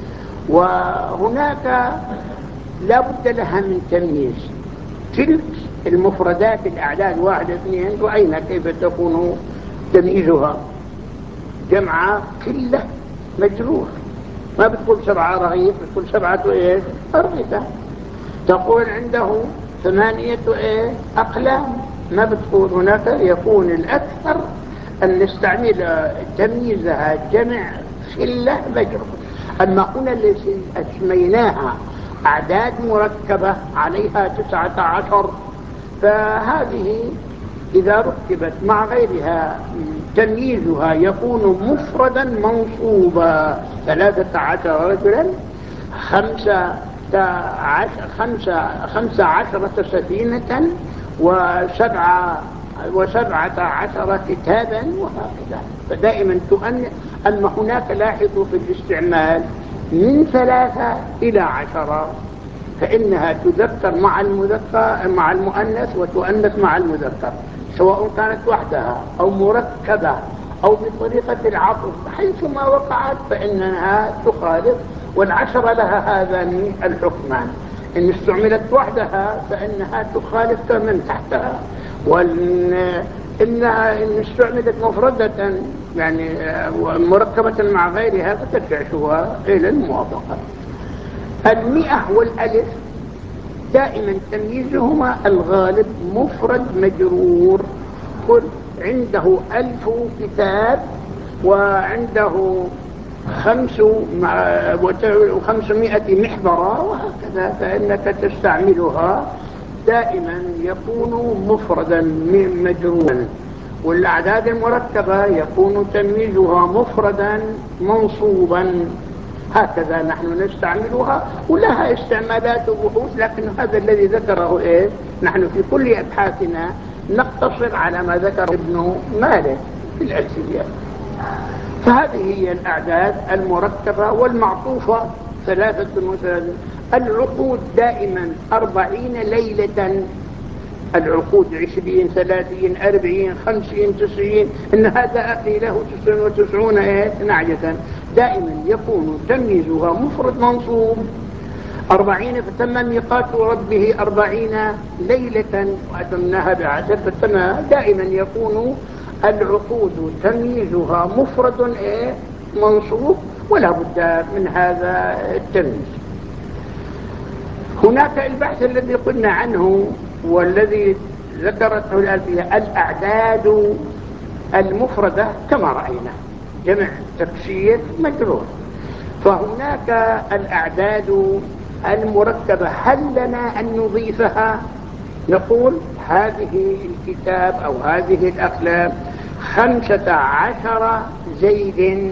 وهناك لا بد لها من تمييز. تلك المفردات الأعداد واحد اثنين رأينا كيف تكون تمييزها. جمع كلة مجرور، ما بتقول سبعة رغيف، بتقول سبعة ايه أرغفة. تقول عنده ثمانية ايه أقلام، ما بتقول. هناك يكون الأكثر أن نستعمل تمييزها جمع كلة مجرور. أما هنا اللي أسميناها أعداد مركبة عليها تسعة عشر، فهذه إذا ركبت مع غيرها تمييزها يكون مفردا منصوبا. ثلاثة عشر رجلا، خمسة عشر خمسة خمسة عشرة سفينة، وسبعة وسبعة عشر كتابا، وهكذا. فدائما تؤنث. أما هناك لاحظوا في الاستعمال من ثلاثة إلى عشرة فإنها تذكر مع المذكر مع المؤنث وتؤنث مع المذكر، سواء كانت وحدها أو مركبة أو بطريقة العطف، حيثما وقعت فإنها تخالف. والعشرة لها هذان الحكمان. إن استعملت وحدها فإنها تخالف من تحتها، وإن إنها إن استعملت مفردة يعني مركبة مع غيرها فترجع شوها إلى الموافقة. المئة والألف دائما تمييزهما الغالب مفرد مجرور. قل عنده ألف كتاب وعنده خمس وخمسمائة محبرة وهكذا، فإنك تستعملها دائما يكون مفردا مجرورا. والأعداد المركبة يكون تمييزها مفردا منصوبا. هكذا نحن نستعملها ولها استعمالات وبحوث، لكن هذا الذي ذكره إيه نحن في كل أبحاثنا نقتصر على ما ذكر ابن مالك في الألفية. فهذه هي الأعداد المركبة والمعطوفة ثلاثة وثلاثين. العقود دائما أربعين ليلة، العقود عشرين ثلاثين أربعين خمسين تسعين، إن هذا أخي له تسعين وتسعون نعجة. دائما يكون تمييزها مفرد منصوب. أربعين فتم ميقات ربه أربعين ليلة وأتمناها بعشر فتم. دائما يكون العقود تمييزها مفرد إيه منصوب، ولا بد من هذا التمييز. هناك البحث الذي قلنا عنه والذي ذكرته الألفية، الأعداد المفردة كما رأينا جمع تكسير مجرور. فهناك الأعداد المركبة هل لنا أن نضيفها؟ نقول هذه الكتاب أو هذه الأقلام خمسة عشر زيد،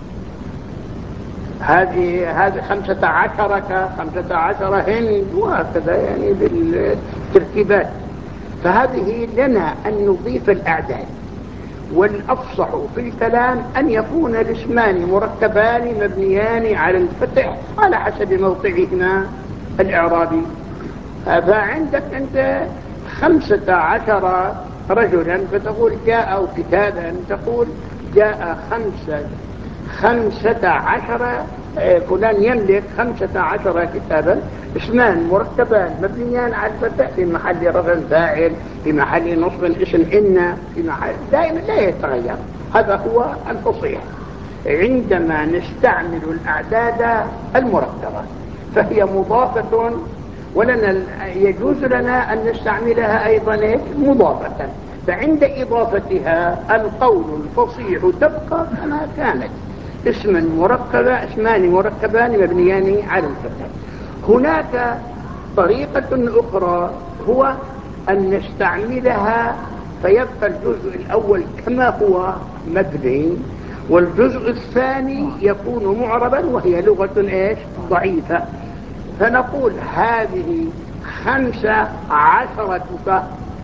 هذه هذه خمسة عشر خمسة عشر هند، وهكذا يعني بالتركيبات. فهذه لنا أن نضيف الأعداد. والأفصح في الكلام أن يكون الاسمان مركبان مبنيان على الفتح على حسب موقعهما الإعرابي. فعندك أنت خمسة عشر رجلا فتقول جاء كتابا، تقول جاء خمسة خمسة عشر فلان يملك خمسة عشر كتابا، اسمان مركبان مبنيان على الفتح في محل رفع فاعل في محل نصب اسم إن في محل دائما لا يتغير. هذا هو الفصيح عندما نستعمل الأعداد المركبة، فهي مضافة ولنا يجوز لنا أن نستعملها أيضا مضافة. فعند إضافتها القول الفصيح تبقى كما كانت، اسما مركبة اسمان مركبان مبنيان على الفتح. هناك طريقة أخرى هو أن نستعملها فيبقى الجزء الأول كما هو مبني، والجزء الثاني يكون معربا وهي لغة إيش ضعيفة. فنقول هذه خمسة عشرة كف،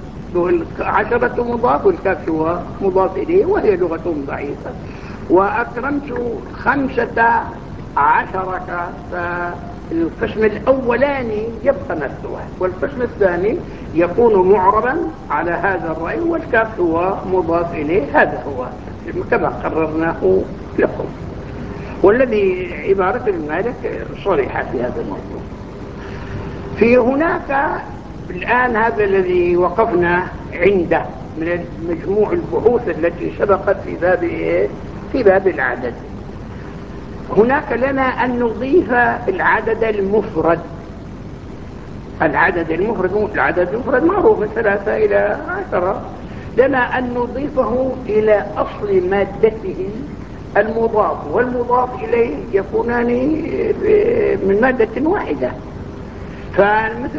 عشرة مضاف والكاف هو مضاف إليه وهي لغة ضعيفة. وأكرمت خمسة عشر، فالقسم الأولاني يبقى مفتوح والقسم الثاني يكون معربا على هذا الرأي والكاف هو مضاف إليه. هذا هو كما قررناه لكم، والذي عبارة المالك صريحة في هذا الموضوع. في هناك الآن هذا الذي وقفنا عنده من مجموع البحوث التي سبقت في باب إيه؟ في باب العدد. هناك لنا أن نضيف العدد المفرد. العدد المفرد العدد المفرد معروف من ثلاثة إلى عشرة. لنا أن نضيفه إلى أصل مادته المضاف والمضاف إليه يكونان من مادة واحدة. فمثل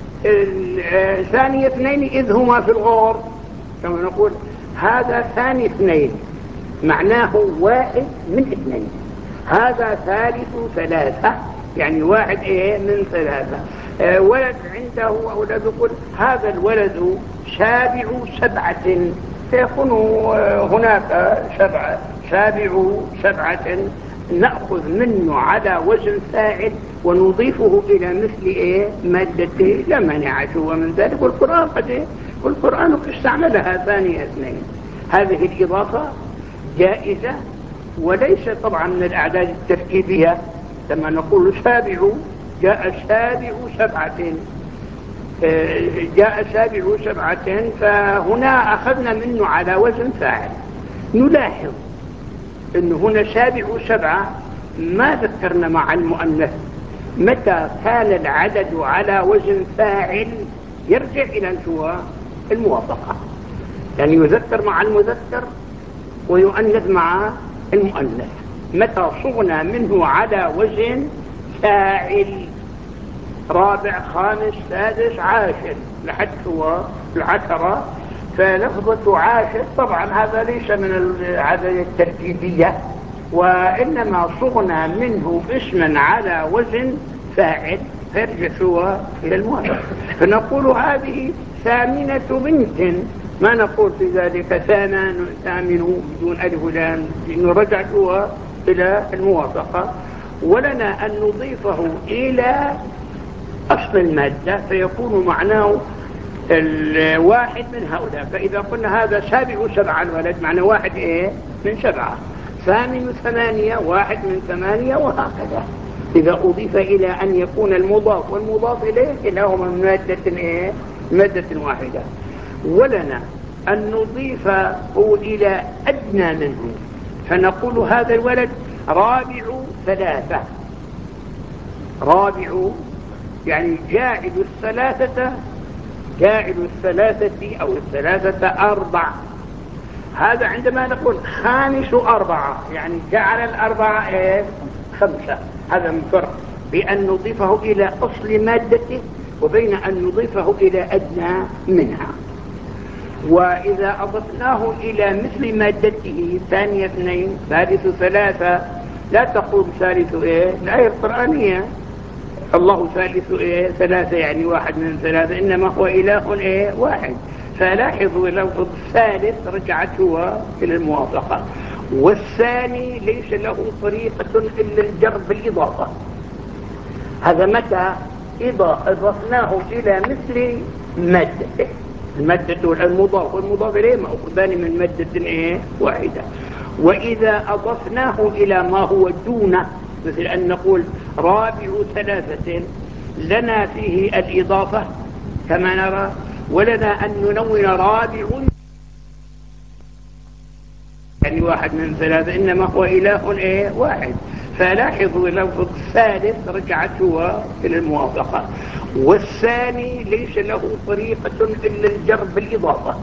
ثاني اثنين إذ هما في الغار، كما نقول هذا ثاني اثنين معناه واحد من اثنين. هذا ثالث ثلاثة يعني واحد ايه من ثلاثة. آه ولد عنده أولاد يقول هذا الولد سابع سبعة، فيكون هناك سبعة سابع سبعة، نأخذ منه على وزن فاعل ونضيفه إلى مثل إيه مادة لا مانع ومن ذلك. والقرآن قد والقرآن استعملها ثاني اثنين. هذه الإضافة جائزة وليس طبعا من الأعداد التركيبية. لما نقول سابع جاء سابع سبعة، جاء سابع سبعة، فهنا أخذنا منه على وزن فاعل. نلاحظ أنه هنا سابع سبعة ما ذكرنا مع المؤنث. متى كان العدد على وزن فاعل يرجع إلى الموافقة، يعني يذكر مع المذكر ويؤنث مع المؤنث. متى صغنا منه على وزن فاعل، رابع خامس سادس عاشر لحد هو العشرة، فلفظة عاشر طبعا هذا ليس من العدد الترتيبية، وإنما صغنا منه اسما على وزن فاعل فيرجع هو إلى المؤنث، فنقول هذه ثامنة بنت، ما نقول في ذلك ثامان ثامن بدون ألف ولام، لأنه رجع هو إلى الموافقة. ولنا أن نضيفه إلى أصل المادة فيكون معناه الواحد من هؤلاء. فإذا قلنا هذا سابع سبعة الولد، معنى واحد إيه من سبعة، ثامن ثمانية واحد من ثمانية، وهكذا. إذا أضيف إلى أن يكون المضاف والمضاف إليه كلاهما من مادة إيه مادة واحدة. ولنا أن نضيفه إلى أدنى منه، فنقول هذا الولد رابع ثلاثة، رابع يعني جاعل الثلاثة، جاعل الثلاثة أو الثلاثة أربع. هذا عندما نقول خامس أربعة يعني جعل الأربعة إيه خمسة. هذا من فرق بأن نضيفه إلى أصل مادته وبين أن نضيفه إلى أدنى منها. وإذا أضفناه إلى مثل مادته ثانية اثنين ثالث ثلاثة، لا تقول ثالث إيه، الآية القرآنية الله ثالث إيه ثلاثة يعني واحد من ثلاثة، إنما هو إله إيه واحد. فلاحظوا اللفظ الثالث رجعت هو إلى الموافقة. والثاني ليس له طريقة إلا الجر بالإضافة. هذا متى إذا أضفناه إلى مثل مادته، المادة المضاف والمضاف إليه مأخذان من مادة إيه واحدة. وإذا أضفناه إلى ما هو دونه، مثل أن نقول رابع ثلاثة، لنا فيه الإضافة كما نرى، ولنا أن ننون رابع يعني واحد من ثلاثة، إنما هو إله إيه واحد. فلاحظوا اللفظ الثالث رجعت هو إلى الموافقة. والثاني ليس له طريقة إلا الجر بالإضافة.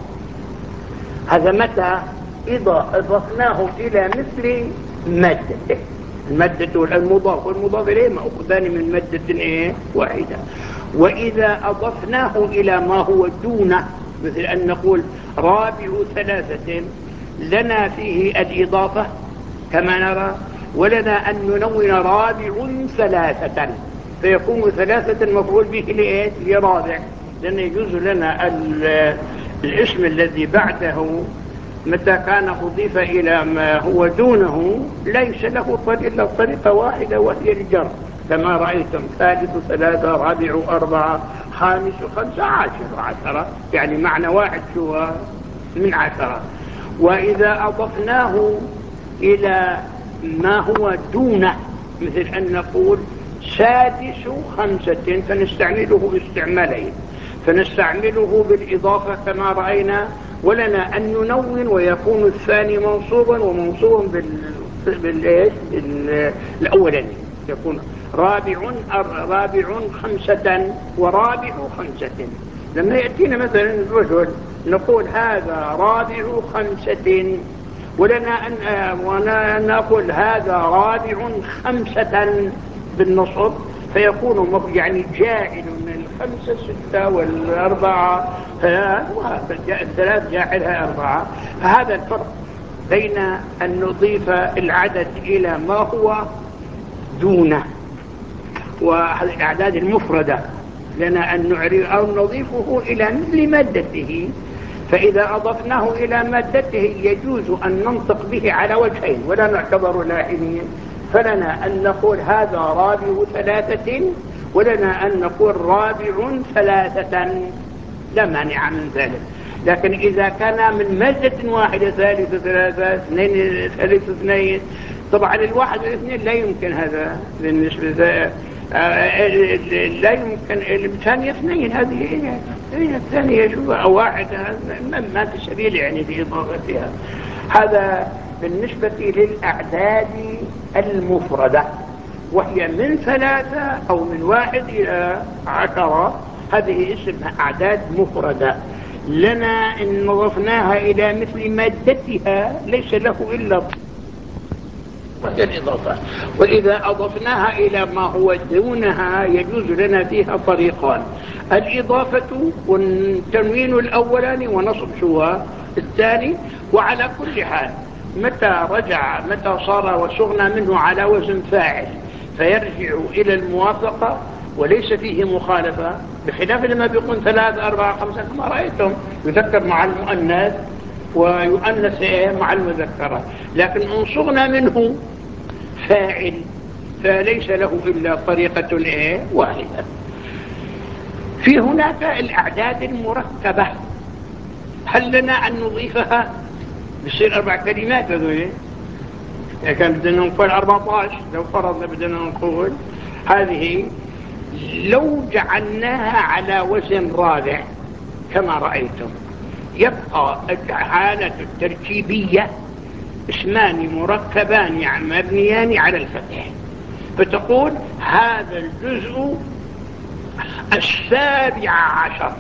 هذا متى إذا أضفناه إلى مثل مادته، المادة المضاف والمضاف إليه مأخذان من مادة إيه واحدة. وإذا أضفناه إلى ما هو دونه، مثل أن نقول رابع ثلاثة، لنا فيه الإضافة كما نرى، ولنا أن ننون رابع ثلاثة، فيكون ثلاثة مفعول به لإيه لرابع، لأن يجوز لنا الاسم الذي بعده متى كان أضيف إلى ما هو دونه ليس له إلا طريقة واحدة وهي الجر، كما رأيتم ثالث ثلاثة رابع أربعة خامس خمسة عشر عشرة، يعني معنى واحد هو من عشرة. وإذا أضفناه إلى ما هو دونه، مثل أن نقول سادس خمسة، فنستعمله استعمالين، فنستعمله بالإضافة كما رأينا، ولنا أن ننون ويكون الثاني منصوبا ومنصوبا بال بالأولاني، يكون رابع رابع خمسة ورابع خمسة. لما يأتينا مثلا الرجل نقول هذا رابع خمسة، ولنا أن نقول هذا رابع خمسة بالنصب، فيكون يعني جاعل من الخمسة ستة والأربعة الثلاث جاعلها أربعة. فهذا الفرق بين أن نضيف العدد إلى ما هو دونه والأعداد المفردة، لنا أن نعرف أو نضيفه إلى مثل مادته. فإذا أضفناه إلى مادته يجوز أن ننطق به على وجهين ولا نعتبر لاحظين، فلنا أن نقول هذا رابع ثلاثة، ولنا أن نقول رابع ثلاثة، لا مانع من ذلك. لكن إذا كان من مادة واحدة ثالث ثلاثة اثنين ثالث اثنين، طبعا الواحد والاثنين لا يمكن هذا بالنسبة لا يمكن الثانية اثنين، هذه هي الثانية شو أو واحد، ما تسبيل يعني في إضافتها. هذا بالنسبة للأعداد المفردة، وهي من ثلاثة أو من واحد إلى عشرة، هذه اسمها أعداد مفردة. لنا إن نضفناها إلى مثل مادتها ليس له إلا وهي الإضافة، وإذا أضفناها إلى ما هو دونها يجوز لنا فيها طريقان: الإضافة والتنوين الأولاني ونصب شو الثاني. وعلى كل حال متى رجع، متى صار وصغنا منه على وزن فاعل فيرجع إلى الموافقة وليس فيه مخالفة، بخلاف لما بيكون ثلاثة أربعة خمسة كما رأيتم يذكر مع المؤنث ويؤنث مع المذكرة. لكن إن صغنا منه فاعل فليس له إلا طريقة إيه واحدة. في هناك الأعداد المركبة، هل لنا أن نضيفها؟ بصير أربع كلمات هذول، يعني كان بدنا نقول أربعة عشر لو فرضنا بدنا نقول هذه، لو جعلناها على وزن رابع كما رأيتم يبقى الحالة التركيبية اسمان مركبان مبنيان على الفتح، فتقول هذا الجزء السابع عشر،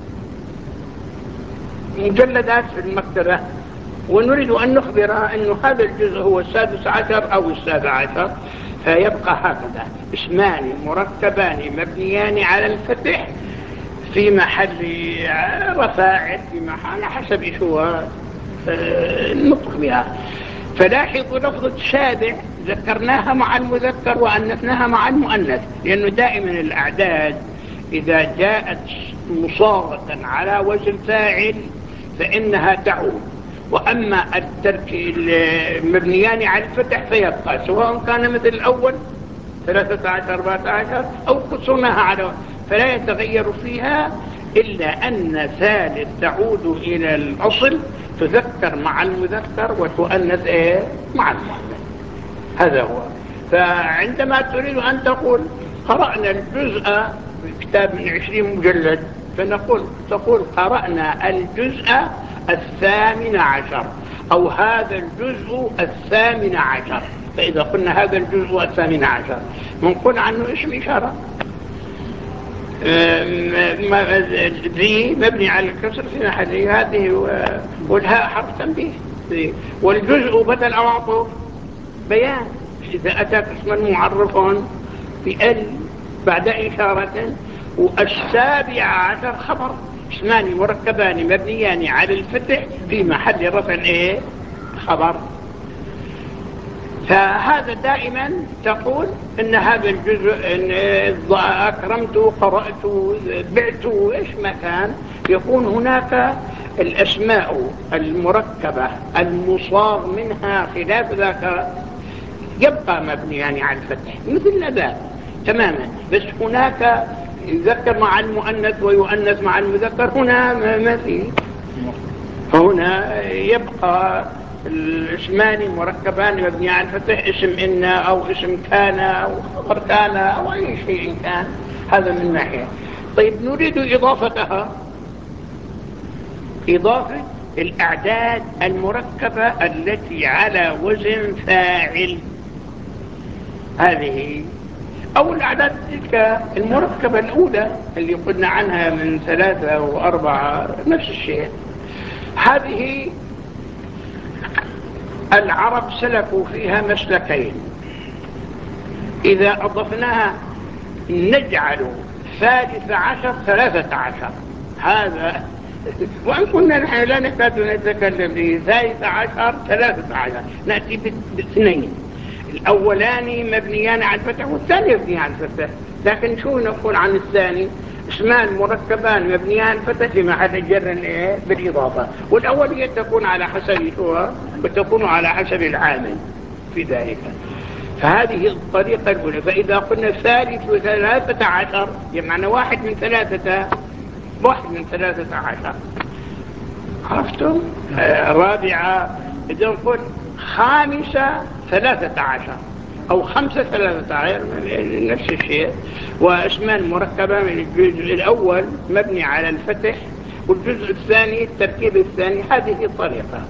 مجلدات في المكتبة، ونريد أن نخبرها أن هذا الجزء هو السادس عشر أو السابع عشر، فيبقى هكذا اسمان مركبان مبنيان على الفتح في محل رفاعل، في محل حسب شو النطق بها. فلاحظوا لفظة سابع ذكرناها مع المذكر وأنثناها مع المؤنث، لأنه دائما الأعداد إذا جاءت مصاغة على وزن فاعل فإنها تعود، وأما الترك المبنيان على الفتح فيبقى سواء كان مثل الأول ثلاثة عشر أربعة عشر أو قصرناها على، فلا يتغير فيها إلا أن ثالث تعود إلى الأصل، تذكر مع المذكر وتؤنث إيه مع المؤنث. هذا هو. فعندما تريد أن تقول قرأنا الجزء في كتاب من عشرين مجلد، فنقول تقول قرأنا الجزء الثامن عشر أو هذا الجزء الثامن عشر. فإذا قلنا هذا الجزء الثامن عشر منقول عنه اسم إشارة، ذي مبني على الكسر في محله هذه، والهاء حرف تنبيه، والجزء بدل أو عطف بيان. إذا أتى اسما معرف بأل بعد إشارة، والسابع عشر خبر، اسمان مركبان مبنيان على الفتح في محل رفع ايه خبر. فهذا دائما تقول ان هذا الجزء ان اكرمت قرأت بعت ايش ما كان، يكون هناك الاسماء المركبة المصاغ منها خلاف ذاك يبقى مبنيان على الفتح مثل ذا تماما، بس هناك يذكر مع المؤنث ويؤنث مع المذكر، هنا ما في. فهنا يبقى الاسمان مركبان مبنيان على الفتح، اسم إن أو اسم كان أو خبر كان أو أي شيء كان، هذا من ناحية. طيب نريد إضافتها، إضافة الأعداد المركبة التي على وزن فاعل، هذه أو الأعداد تلك المركبة الأولى اللي قلنا عنها من ثلاثة وأربعة نفس الشيء. هذه العرب سلكوا فيها مسلكين، إذا أضفناها نجعل ثالث عشر ثلاثة عشر، هذا وإن كنا نحن لا نكاد نتكلم به ثالث عشر ثلاثة عشر، نأتي باثنين، الأولاني مبنيان على الفتح والثاني مبنيان على الفتح. لكن شو نقول عن الثاني؟ اسمان مركبان مبنيان على الفتح في محل جر بالإضافة، والأولية تكون على حسب شو وتكون على حسب العامل في ذلك. فهذه الطريقة الأولى. فإذا قلنا ثالث وثلاثة عشر يعني واحد من ثلاثة واحد من ثلاثة عشر، عرفتم؟ آه رابعة إذا نقول خامسة ثلاثة عشر، أو خمسة ثلاثة عشر نفس الشيء، واسمان مركبة من الجزء الأول مبني على الفتح والجزء الثاني التركيب الثاني. هذه الطريقة.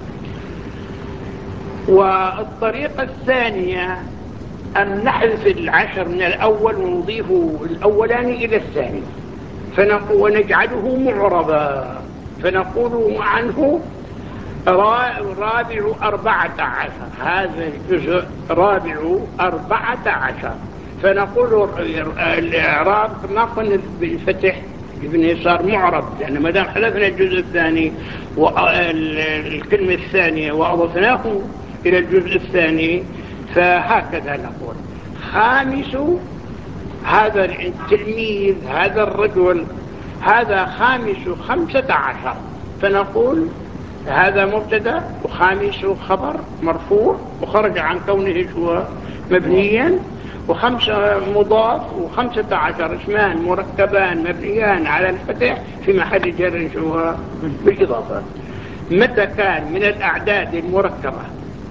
والطريقة الثانية أن نحذف العشر من الأول ونضيف الأولاني إلى الثاني ونجعله معربا، فنقول عنه رابع أربعة عشر، هذا الجزء رابع أربعة عشر، فنقول الإعراب نقل بالفتح ابن صار معرب، لأن ما دام حذفنا الجزء الثاني والكلمة الثانية وأضفناه إلى الجزء الثاني فهكذا نقول. خامس هذا التلميذ هذا الرجل هذا خامس خمسة عشر، فنقول هذا مبتدا وخامس خبر مرفوع وخرج عن كونه شو مبنيا، وخمسة مضاف وخمسة عشر اسمان مركبان مبنيان على الفتح في محل جر شو بالإضافة. متى كان من الأعداد المركبة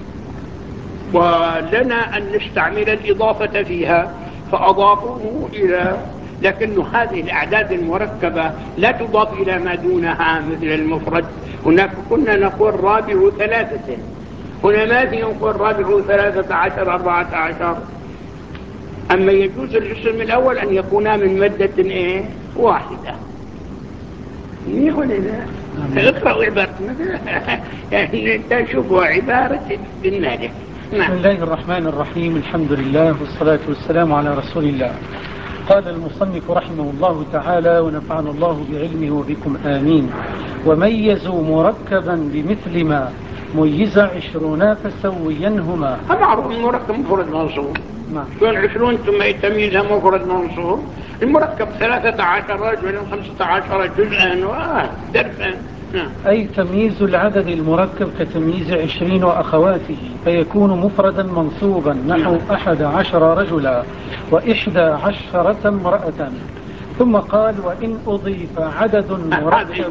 ولنا أن نستعمل الإضافة فيها فأضافوه إلى، لكن هذه الأعداد المركبة لا تضاف إلى ما دونها مثل المفرد. هناك كنا نقول رابع ثلاثة، هنا ما في نقول رابع ثلاثة عشر أربعة عشر. أما يجوز الاسم الأول أن يكون من مادة إيه واحدة. يقول اقرأوا عبارة يعني تشوفوا عبارة ابن مالك. بسم الله الرحمن الرحيم، الحمد لله والصلاة والسلام على رسول الله. قال المصنف رحمه الله تعالى ونفعنا الله بعلمه وبكم آمين. وميزوا مركبا بمثل ما ميز عشرون فسوينهما. معروف المركب مفرد منصوب، نعم. كون عشرون ثم يتميزها مفرد منصوب. المركب ثلاثة عشر رجلا خمسة عشر جزءا ودرسا. نعم. أي تمييز العدد المركب كتمييز عشرين وأخواته، فيكون مفردا منصوبا نحو نعم. أحد عشر رجلا وإحدى عشرة امرأة. ثم قال وإن أضيف عدد مركب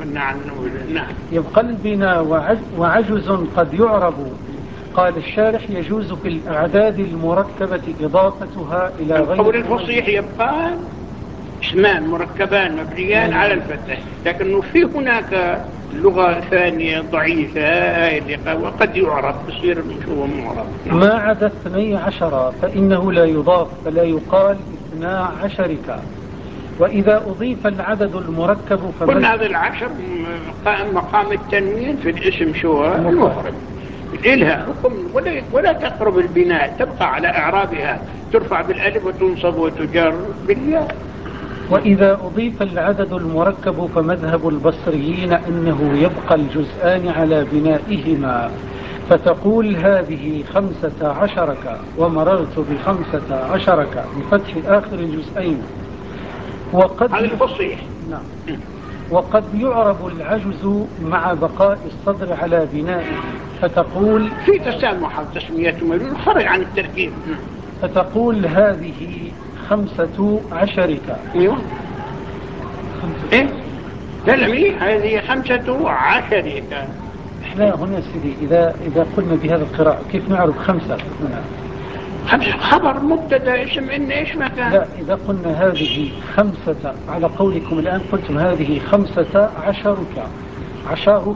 يبقى البناء وعجز قد يعرب. قال الشارح يجوز في الأعداد المركبة إضافتها إلى غير القول الفصيح يبقى اسمان مركبان مبنيان على الفتح، لكنه في هناك لغة ثانية ضعيفة وقد يعرف بصير هو معرب. ما عدا اثني عشر فإنه لا يضاف فلا يقال اثنا عشرك. وإذا أضيف العدد المركب كل هذا العشر مقام التنوين في الاسم شو المفرد إلها حكم ولا, ولا تقرب البناء، تبقى على إعرابها، ترفع بالألف وتنصب وتجر بالياء. وإذا أضيف العدد المركب فمذهب البصريين أنه يبقى الجزءان على بنائهما، فتقول هذه خمسة عشرك ومررت بخمسة عشرك بفتح آخر الجزئين. وقد هذا الفصيح. نعم. وقد يعرب العجز مع بقاء الصدر على بنائه، فتقول في تسامح التسميات ملول خرج عن التركيب. فتقول هذه خمسة عشرك. ايوه ايه تلمي هذه خمسة عشرك. احنا هنا سيدي إذا إذا قلنا بهذا القراءة كيف نعرف خمسة هنا؟ خمسة خبر مبتدا اسم إن إيش مكان. لا إذا قلنا هذه خمسة على قولكم الآن قلتم هذه خمسة عشرك عشرك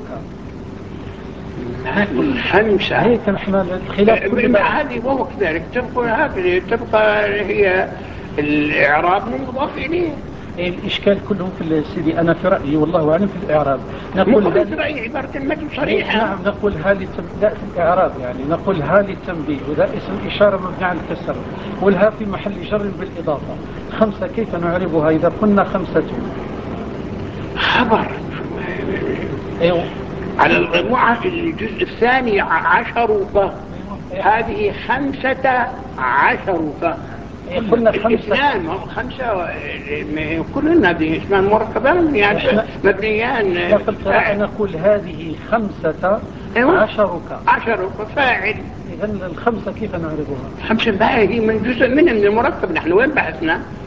خمسة هيك نحن خلاف كل هذه وهو كذلك تبقى هكذا تبقى هي الإعراب مضاف إليه. الإشكال كله في السيدي أنا في رأيي والله أعلم في الإعراب نقول في رأيي عبارة المتن صريحة. نعم نقول هذه لا في الإعراب يعني نقول هذه التنبيه وذا اسم إشارة مبني على الكسر والها في محل جر بالإضافة. خمسة كيف نعربها إذا قلنا خمسة خبر أيوه على المجموعة الجزء الثاني عشرك هذه خمسة عشرك. قلنا خمسة خمسة كلنا هذه اسمان مركبان يعني مبنيان. نقول هذه خمسة عشرك عشرك فاعل. إذن الخمسة كيف نعرفها؟ خمسة بقى هي من جزء من المركب. نحن وين بحثنا؟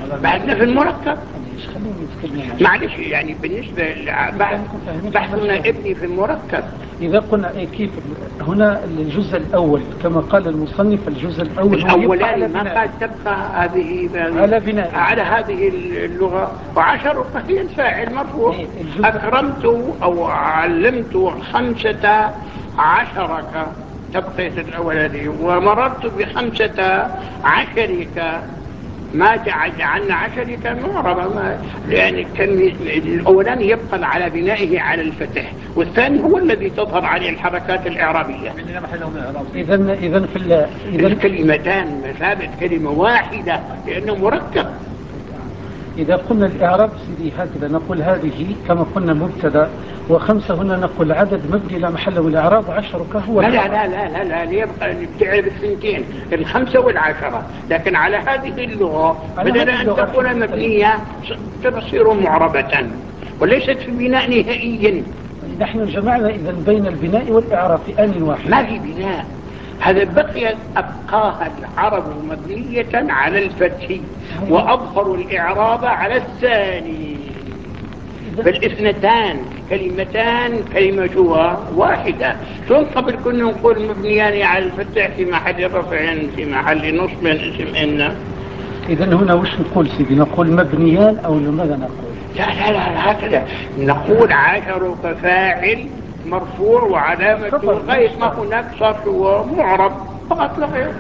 بعدنا في المركب. خليني نتكلم معلش يعني بالنسبة بحثنا ابني في المركب. إذا قلنا إيه كيف هنا الجزء الأول كما قال المصنف الجزء الأول الأولاني ما قال تبقى هذه على بناء على هذه اللغة وعشر هي الفاعل مرفوع. أكرمت أو علمت خمسة عشرك تبقيت الأولاني ومررت بخمسة عشرك ما جعلنا عشرك معربة يعني كان الأولاني يبقى على بنائه على الفتح والثاني هو الذي تظهر عليه الحركات الإعرابية. إذا إذا في إذا الكلمتان مثابة كلمة واحدة لأنه مركب. إذا قلنا الإعراب سيدي هكذا نقول هذه كما قلنا مبتدا وخمسة هنا نقول عدد مبني لا محل والإعراب عشرك هو لا لا لا لا لا لا يبقى نبتعد بالثنتين الخمسة والعشرة لكن على هذه اللغة بدل أن تكون مبنية تصير معربة وليست في بناء نهائيا. نحن جمعنا إذا بين البناء والإعراب في آن واحد. ما في بناء هذا بقيت أبقاها العرب مبنية على الفتح وأظهر الإعراب على الثاني. فالاثنتان كلمتان كلمة جوا واحدة شون قبل كنا نقول مبنيان على الفتح في محل رفع في محل نصب اسم إن. إذا هنا وش نقول سيدي نقول مبنيان أو لماذا نقول لا لا لا هكذا نقول عشر كفاعل مرفوع وعلامة غير ما هناك صرف ومعرب فقط لا غير.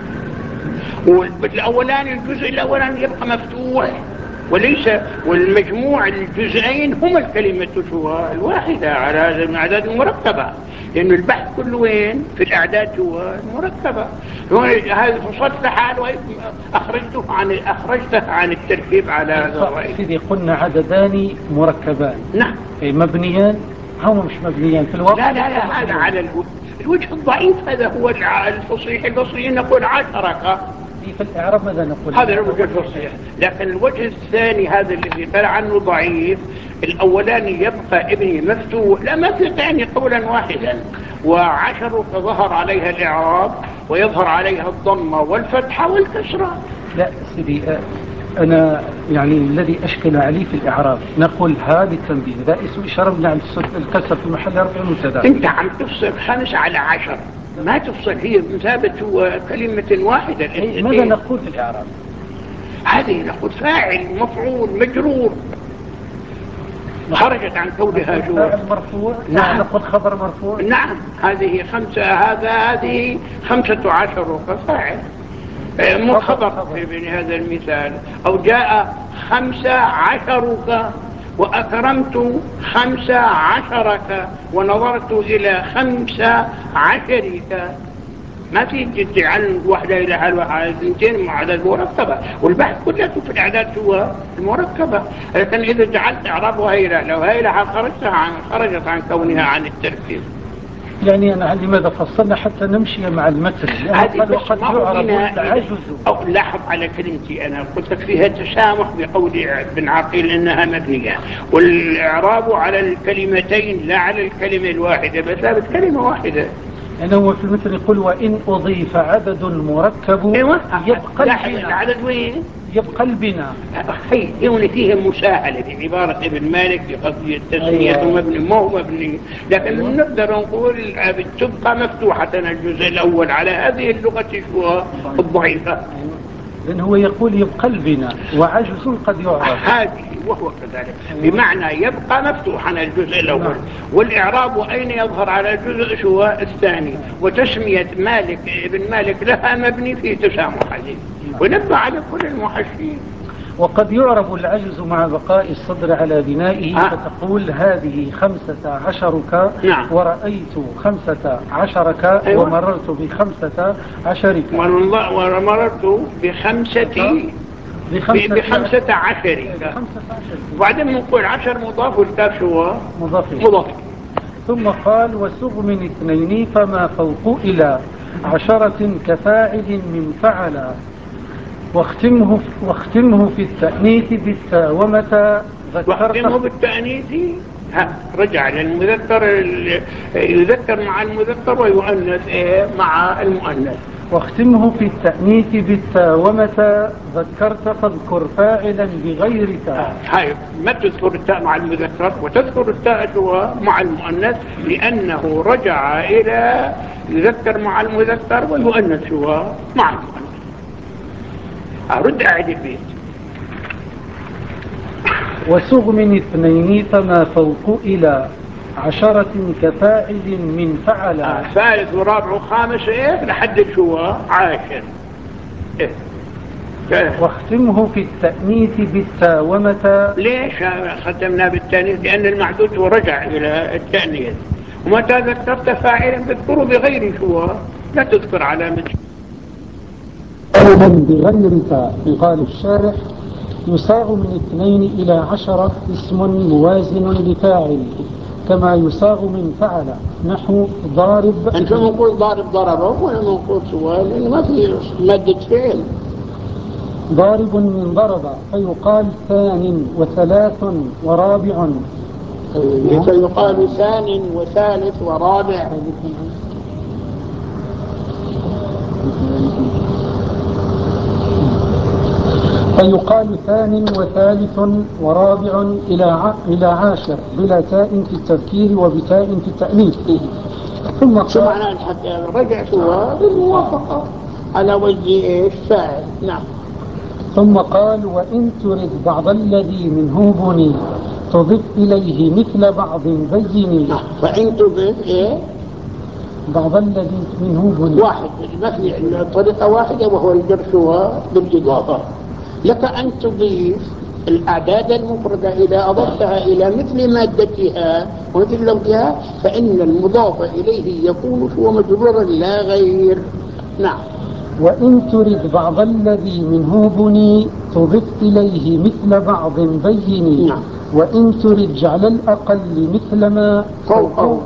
والأولاني الجزء الأولاني يبقى مفتوح وليس والمجموع الجزئين هما الكلمة الواحدة على هذا الأعداد المركبة لأن البحث كله وين في الأعداد هو المركبة. هذا فصلت حال أخرجته عن أخرجته عن التركيب على هذا الرأي. سيدي قلنا عددان مركبان نعم مبنيان هم مش مبنيان في الواقع. لا لا لا هذا على الوجه الضعيف هذا هو الفصيح البصري نقول عشرة. في الإعراب ماذا نقول هذا الوجه الفصيح لكن الوجه الثاني هذا الذي طلع عنه ضعيف الأولاني يبقى ابني مفتوح لا ما في يعني قولا واحدا وعشر ظهر عليها الإعراب ويظهر عليها الضمة والفتحة والكسرة. لا سيدي أنا يعني الذي أشكل عليه في الإعراب نقول هذا التنبيه ذا اسم إشارة من الكسر في محل رفع مبتدا. أنت عم تفصل خمسة على عشر ما تفصل هي مثابة كلمة واحدة. ماذا نقول في الإعراب هذه نقول فاعل مفعول مجرور خرجت عن كونها جوا فاعل مرفوع. نعم نقول خبر مرفوع. نعم هذه خمسة هذا هذه خمسة عشر فاعل مو خبر في هذا المثال أو جاء خمسة عشرك وأكرمت خمسة عشرك ونظرت إلى خمسة عشرك ما في تجعل واحدة إلى حال واحد اثنتين مع عدد مركبة والبحث كله في الأعداد هو المركبة. لكن إذا جعلت إعرابها هيلة لو هيلة خرجت عن خرجت عن كونها عن التركيب. يعني أنا لماذا فصلنا حتى نمشي مع المثل هذه وقد يعرب أو لاحظ على كلمتي أنا قلت لك فيها تسامح بقول ابن عقيل إنها مبنية والإعراب على الكلمتين لا على الكلمة الواحدة بثابت كلمة واحدة. يعني هو في المثل يقول وإن أضيف عدد مركب أيوة. يبقى البناء العدد وين يبقى البناء هي هنا فيها مساهلة في عبارة ابن مالك بقضية التسمية أيوة. مبني ما هو مبني لكن أيوة. نقدر نقول تبقى مفتوحة الجزء الأول على هذه اللغة الضعيفة. أيوة. لأن هو يقول يبقى البناء وعجز قد يعرف هذه وهو كذلك بمعنى يبقى مفتوحا الجزء الأول والإعراب أين يظهر على الجزء شو الثاني وتسمية مالك ابن مالك لها مبني في تسامح هذه ونبه على كل المحشين. وقد يعرب العجز مع بقاء الصدر على بنائه آه. فتقول هذه خمسة عشرك نعم. ورأيت خمسة عشرك أيوة. ومررت بخمسة عشرك ومررت بخمسة بخمسة, بخمسة عشرك وبعدين نقول عشر مضاف والكاف شو مضاف مضاف. ثم قال وسغ من اثنين فما فوق إلى عشرة كفاعل من فعل واختمه واختمه في التأنيث بالتاء ومتى ذكرت واختمه بالتأنيث ها رجع للمذكر يذكر مع المذكر ويؤنث مع المؤنث واختمه في التأنيث بالتاء ومتى ذكرت فاذكر فاعلا بغير تاء. هاي ما تذكر التاء مع المذكر وتذكر التاء مع المؤنث، لأنه رجع إلى يذكر مع المذكر والمؤنث هو مع المؤنث. أرد أعد البيت. وسغ من اثنين فما فوق إلى عشرة كفاعل من فعل. آه ثالث ورابع وخامس إيه لحد شو عاشر. إيه. واختمه في التأنيث بالتاء ومتى. ليش ختمنا بالتأنيث؟ لأن المعدود هو رجع إلى التأنيث. ومتى ذكرت فاعلا تذكره بغير شو، لا تذكر علامة أيضا بغير تاء. قال الشارح يساغ من اثنين إلى عشرة اسم موازن لفاعل كما يساغ من فعل، نحو ضارب. أنت نقول ضارب ضربه ولا نقول سؤال لأنه ما في مادة فعل. ضارب من ضرب فيقال ثان وثلاث ورابع. فيقال ثان وثالث ورابع. فيقال ثان وثالث ورابع إلى إلى عاشر بلا تاء في التذكير وبتاء في التأنيث. ثم شو معنى حتى رجعتها بالموافقة على وجه ايش فاعل. نعم. ثم قال وإن ترد بعض الذي منه بني تضف إليه مثل بعض بيني. نعم. فإن تضف ايه بعض الذي منه بني واحد مثل طريقة واحدة وهو الجر بالإضافة. لك أن تضيف الأعداد المفردة إذا أضفتها إلى مثل مادتها ومثل لونها فإن المضاف إليه يكون هو مجرورا لا غير. نعم. وإن ترد بعض الذي منه بني تضف إليه مثل بعض بيني. نعم. وإن ترد جعل الأقل مثل ما فوقه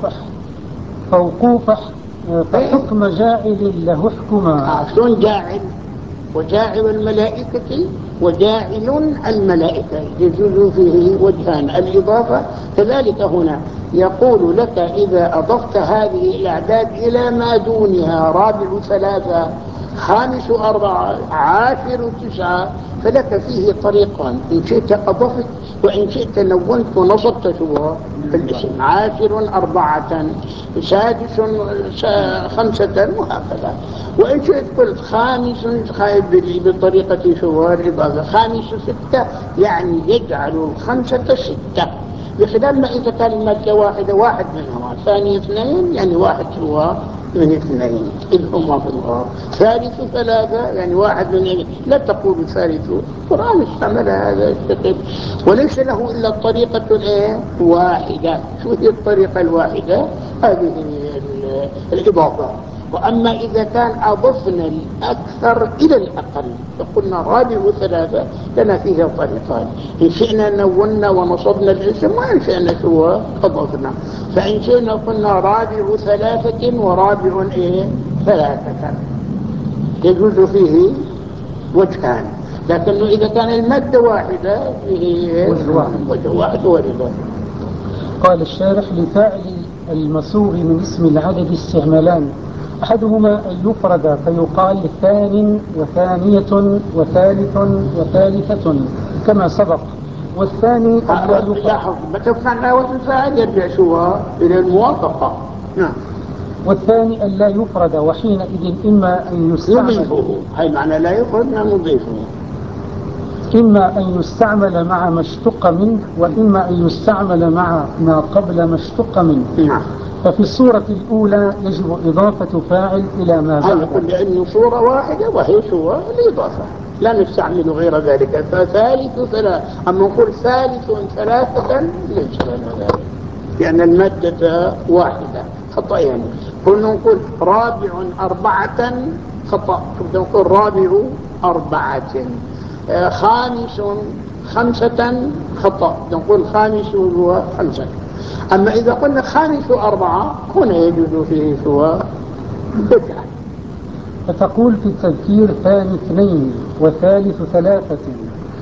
فوقوفه فحكم جاعل له حكما. آه شلون جاعل؟ وجاعل الملائكة وجاعل الملائكة يجوز فيه وجهان الإضافة. كذلك هنا يقول لك إذا أضفت هذه الأعداد إلى ما دونها رابع ثلاثة خامس أربعة عاشر تسعة فلك فيه طريقان، إن شئت أضفت وإن شئت نونت ونصبت شو في الاسم. عاشر أربعة سادس خمسة وهكذا. وإن شئت قلت خامس بطريقة شو الإضافة خامس ستة يعني يجعل الخمسة ستة، بخلاف ما إذا كان المادة واحدة واحد منهما ثاني اثنين يعني واحد هو من اثنين إذ هما في الغار. ثالث ثلاثة يعني واحد من اثنين. لا تقول ثالث. القرآن استعمل هذا الشكل وليس له إلا الطريقة الايه واحدة. شو هي الطريقة الواحدة؟ هذه الإضافة. وأما إذا كان أضفنا الأكثر إلى الأقل فقلنا رابع ثلاثة لنا فيها طريقان، إن شئنا نونا ونصبنا الاسم وإن شئنا شو أضفنا. فإن شئنا قلنا رابع ثلاثة ورابع إيه ثلاثة يجوز فيه وجهان. لكنه إذا كان المادة واحدة فيه وجه واحد ورضا. قال الشارح لفاعل المصوغ من اسم العدد استعمالان، أحدهما أن يفرد فيقال ثان وثانية وثالث وثالثة كما سبق، والثاني أن لا يفرد. لاحظ متى فعلنا وزن فاعل يرجع شو إلى الموافقة. نعم. والثاني أن لا يفرد وحينئذ إما أن يستعمل نضيفه. هاي معنى لا يفرد نضيفه، إما أن يستعمل مع ما اشتق منه وإما أن يستعمل مع ما قبل ما اشتق منه. نعم. ففي الصورة الأولى يجب إضافة فاعل إلى ما بعد. هذا لأنه صورة واحدة وهي صورة الإضافة لا نستعمل غير ذلك. فثالث ثلاثة أما نقول ثالث ثلاثة ليس لنا ذلك لأن المادة واحدة خطأ. يعني كنا نقول رابع أربعة خطأ، كنا نقول رابع أربعة. خامس خمسة خطأ، نقول خامس هو خمسة. أما إذا قلنا خامس أربعة هنا يجوز فيه سواء بدعة. فتقول في التذكير ثاني اثنين وثالث ثلاثة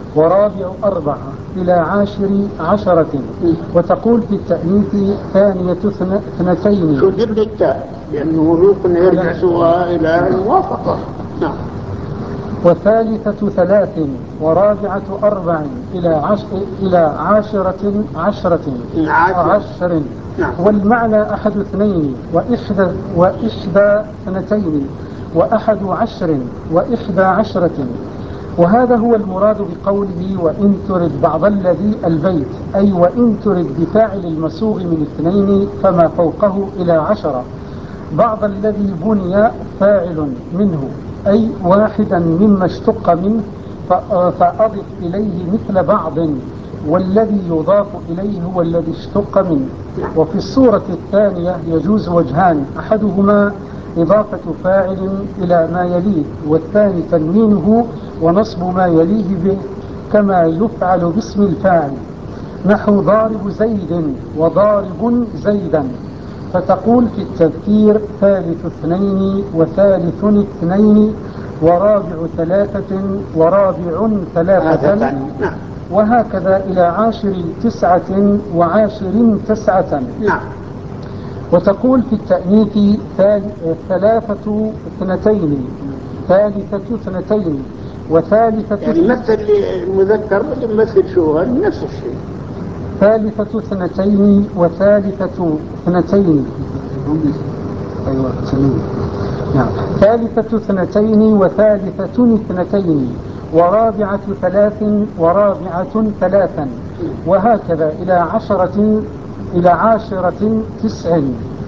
ورابع أربعة إلى عاشر عشرة. وتقول في التأنيث ثانية اثنتين. شو جبنا التاء لأنه ركن يرجع سواء إلى الموافقة. نعم. وثالثة ثلاث ورابعة أربع إلى عشر إلى عاشرة عشرة عشر. نعم. والمعنى أحد اثنين وإحدى وإحدى اثنتين وأحد عشر وإحدى عشرة. وهذا هو المراد بقوله وإن ترد بعض الذي البيت، أي وإن ترد بفاعل المسوغ من اثنين فما فوقه إلى عشرة. بعض الذي بني فاعل منه، أي واحدا مما اشتق منه فأضف إليه مثل بعض، والذي يضاف إليه هو الذي اشتق منه. وفي الصورة الثانية يجوز وجهان، أحدهما إضافة فاعل إلى ما يليه، والثاني تنوينه ونصب ما يليه به كما يفعل باسم الفاعل، نحو ضارب زيد وضارب زيدا. فتقول في التذكير ثالث اثنين وثالث اثنين ورابع ثلاثة ورابع ثلاثة، وهكذا إلى عاشر تسعة وعاشر تسعة. نعم. وتقول في التأنيث ثلاثة اثنتين ثالثة اثنتين وثالثة، يعني مثل المذكر يمثل شو نفس الشيء. ثالثة اثنتين وثالثة اثنتين. أيوة. نعم. ثالثة اثنتين وثالثة اثنتين ورابعة ثلاث ورابعة ثلاثا، وهكذا إلى عشرة إلى عاشرة تسع.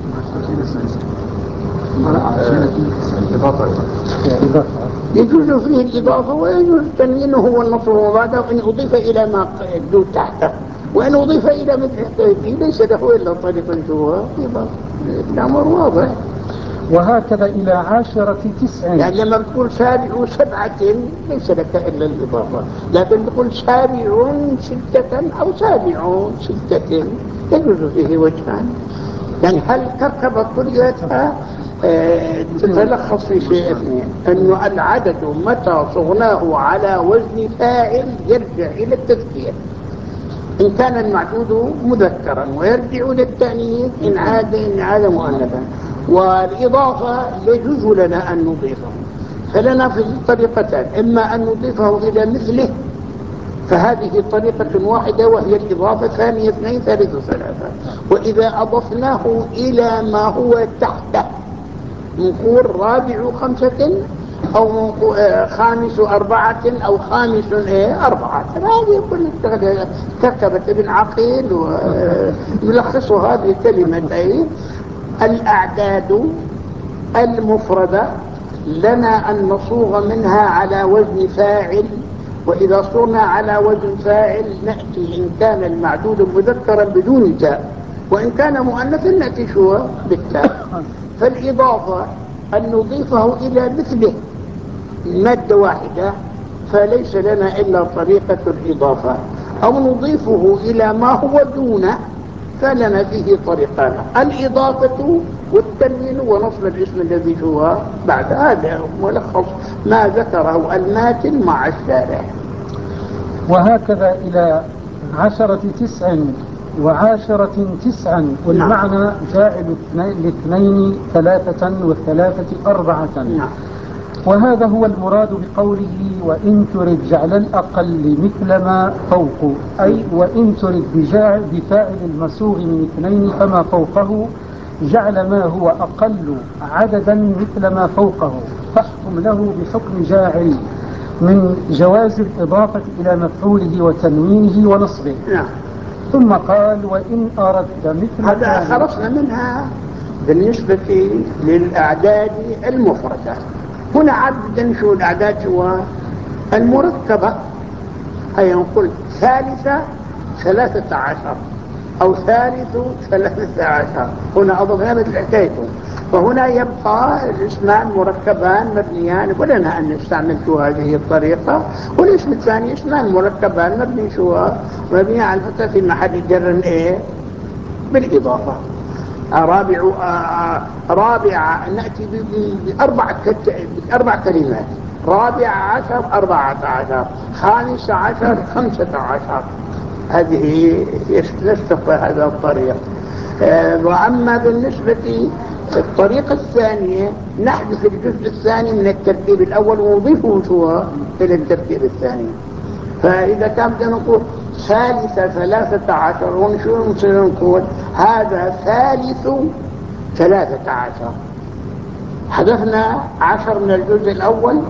يجوز فيه الإضافة ويجوز تنوينه هو النصب وبعده إن أضيف إلى ما دون تحته، وإن أضيف إلى مثل ليس له إلا طريقا جوا الأمر واضح. وهكذا إلى عاشرة تسع، يعني لما تقول سابع سبعة ليس لك إلا الإضافة، لكن تقول سابع ستة أو سابع ستة يجوز فيه وجهان. يعني هل تركب كليتها اه تتلخص في شيء اثنين، أنه العدد متى صغناه على وزن فاعل يرجع إلى التذكير إن كان المعدود مذكرا، ويرجع للتأنيث إن عاد إن عاد مؤنثا. والإضافة يجوز لنا أن نضيفه، فلنا في طريقتان، إما أن نضيفه إلى مثله فهذه طريقة واحدة وهي الإضافة، ثانية اثنين ثالث ثلاثة. وإذا أضفناه إلى ما هو تحته نقول رابع خمسة أو خامس أربعة أو خامس أربعة، هذه يكون كتبت ابن عقيل ويلخصها بكلمتين: الأعداد المفردة لنا أن نصوغ منها على وزن فاعل، وإذا صرنا على وزن فاعل نأتي إن كان المعدود مذكرا بدون تاء، وإن كان مؤنثا نأتي شو بالتاء. فالإضافة أن نضيفه إلى مثله مادة واحدة فليس لنا إلا طريقة الإضافة، أو نضيفه إلى ما هو دونه فلنا فيه طريقان: الإضافة والتنوين ونصب الاسم الذي هو بعد. هذا ملخص ما ذكره الماتن مع الشارح. وهكذا إلى عشرة تسع وعاشرة تسعا، والمعنى جاعل الاثنين ثلاثة والثلاثة أربعة. نعم. وهذا هو المراد بقوله وإن ترد جعل الأقل مثل ما فوق، أي وإن ترد بفاعل المسوغ من اثنين فما فوقه جعل ما هو أقل عددا مثل ما فوقه، فاحكم له بحكم جاعل من جواز الإضافة إلى مفعوله وتنوينه ونصبه. نعم. ثم قال وإن أردت مثل هذا خلصنا منها بالنسبة للأعداد المفردة. هنا عددا شو الأعداد هو المركبة، أي نقول ثالثة ثلاثة عشر أو ثالث ثلاثة عشر، هنا أضفنا مثل حكايته. فهنا يبقى الاسمان مركبان مبنيان، ولنا أن نستعمل شو هذه الطريقة. والاسم الثاني اسمان مركبان مبني شو مبني على الفتح في محل جر ايه بالإضافة. رابع آه رابع نأتي بأربع بأربع كلمات: رابع عشر أربعة عشر، خامس عشر خمسة عشر. هذه يستقبل هذا الطريق. وأما بالنسبة للطريقة الثانية نحذف الجزء الثاني من التركيب الأول ونضيفه سوى إلى التركيب الثاني. فإذا كان بدنا نقول ثالثة ثلاثة عشر ونشوف نصير نقول هذا ثالث ثلاثة عشر، حذفنا عشر من الجزء الأول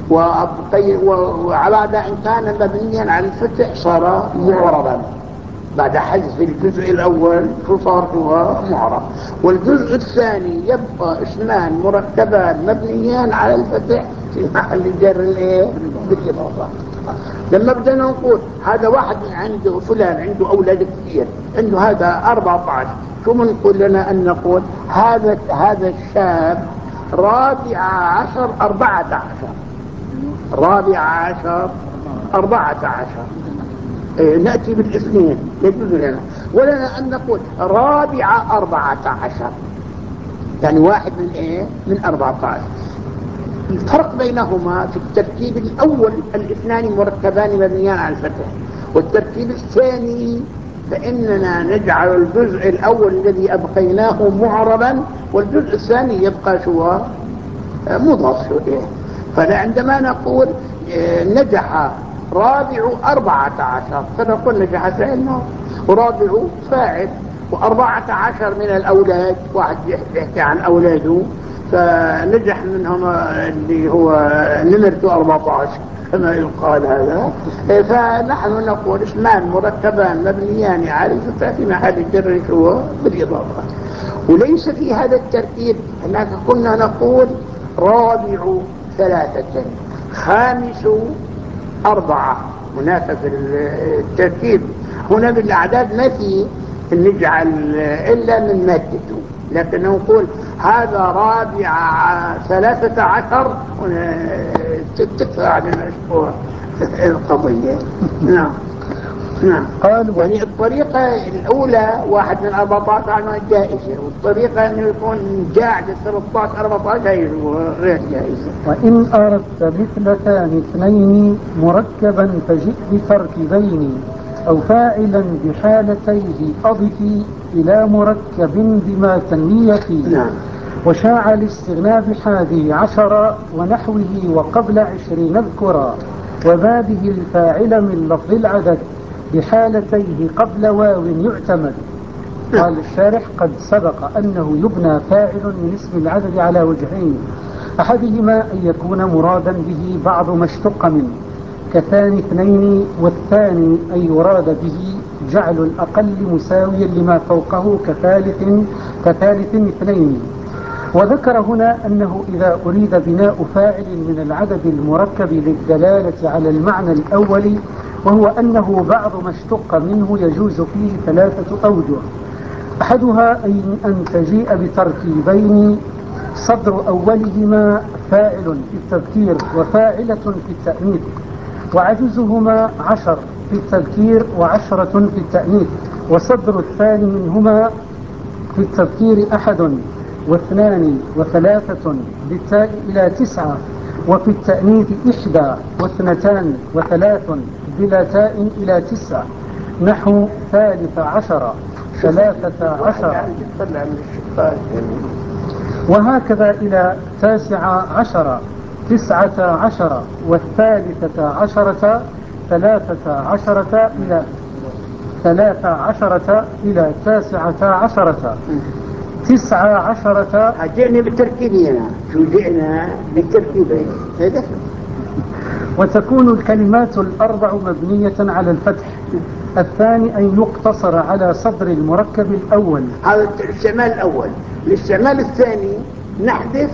وعلى هذا إن كان مبنيا على الفتح صار معربا بعد حذف الجزء الأول فصار هو معرب، والجزء الثاني يبقى اسمان مركبان مبنيان على الفتح في محل جر الايه بالإضافة. لما بدنا نقول هذا واحد عنده فلان عنده أولاد كثير، عنده هذا أربعة عشر، شو بنقول لنا أن نقول هذا هذا الشاب رابع عشر أربعة عشر، رابع عشر أربعة عشر. نأتي بالاثنين يجوز لنا، ولنا أن نقول رابع أربعة عشر، يعني واحد من إيه من أربعة عشر. الفرق بينهما في التركيب الأول الاثنان مركبان مبنيان على الفتح، والتركيب الثاني فإننا نجعل الجزء الأول الذي أبقيناه معربا والجزء الثاني يبقى شو مضاف إليه. فعندما نقول نجح رابع أربعة عشر فنقول نجح فعل ورابع فاعل، وأربعة عشر من الأولاد واحد يحكي عن أولاده فنجح منهم اللي هو نمرته أربعة عشر كما يقال هذا. فنحن نقول اسمان مركبان مبنيان على الفتح في محل جر هو بالإضافة. وليس في هذا التركيب هناك كنا نقول رابع ثلاثة خامس أربعة، هناك في التركيب هنا بالأعداد ما في نجعل إلا من مادته، لكن نقول هذا رابع ثلاثة عشر تدفع للمشروع القضية. نعم نعم. قال يعني الطريقة الأولى واحد من أربعة عشر جائزة، والطريقة أنه يكون جاعد ثلاثة عشر أربعة عشر غير جائزة. وإن أردت مثل ثاني اثنين مركبا فجئ بتركيبين أو فاعلا بحالتيه أضف إلى مركب بما تنويتي. نعم. وشاع الاستغناء بحادي عشر ونحوه وقبل عشرين اذكرا، وباده الفاعل من لفظ العدد بحالتيه قبل واو يعتمد. قال الشارح قد سبق أنه يبنى فاعل من اسم العدد على وجهين، أحدهما أن يكون مرادا به بعض ما اشتق منه كثاني اثنين، والثاني أن يراد به جعل الأقل مساويا لما فوقه كثالث كثالث اثنين. وذكر هنا أنه إذا أريد بناء فاعل من العدد المركب للدلالة على المعنى الأول وهو أنه بعض ما اشتق منه يجوز فيه ثلاثة أوجه. أحدها أن تجيء بتركيبين صدر أولهما فاعل في التذكير وفاعلة في التأنيث، وعجزهما عشر في التذكير وعشرة في التأنيث، وصدر الثاني منهما في التذكير أحد واثنان وثلاثة بالتاء إلى تسعة، وفي التأنيث إحدى واثنتان وثلاث بلا تاء إلى تسعة، نحو ثالث عشر ثلاثة عشر، وهكذا إلى تاسع عشر تسعة عشر، والثالثة عشرة ثلاثة عشرة إلى ثلاثة عشرة إلى تاسعة عشرة تسعة عشرة. جئنا بالتركيبين، شو جئنا بالتركيبين. وتكون الكلمات الأربع مبنية على الفتح. الثاني أن يقتصر على صدر المركب الأول، هذا الاستعمال الأول. الاستعمال الثاني نحذف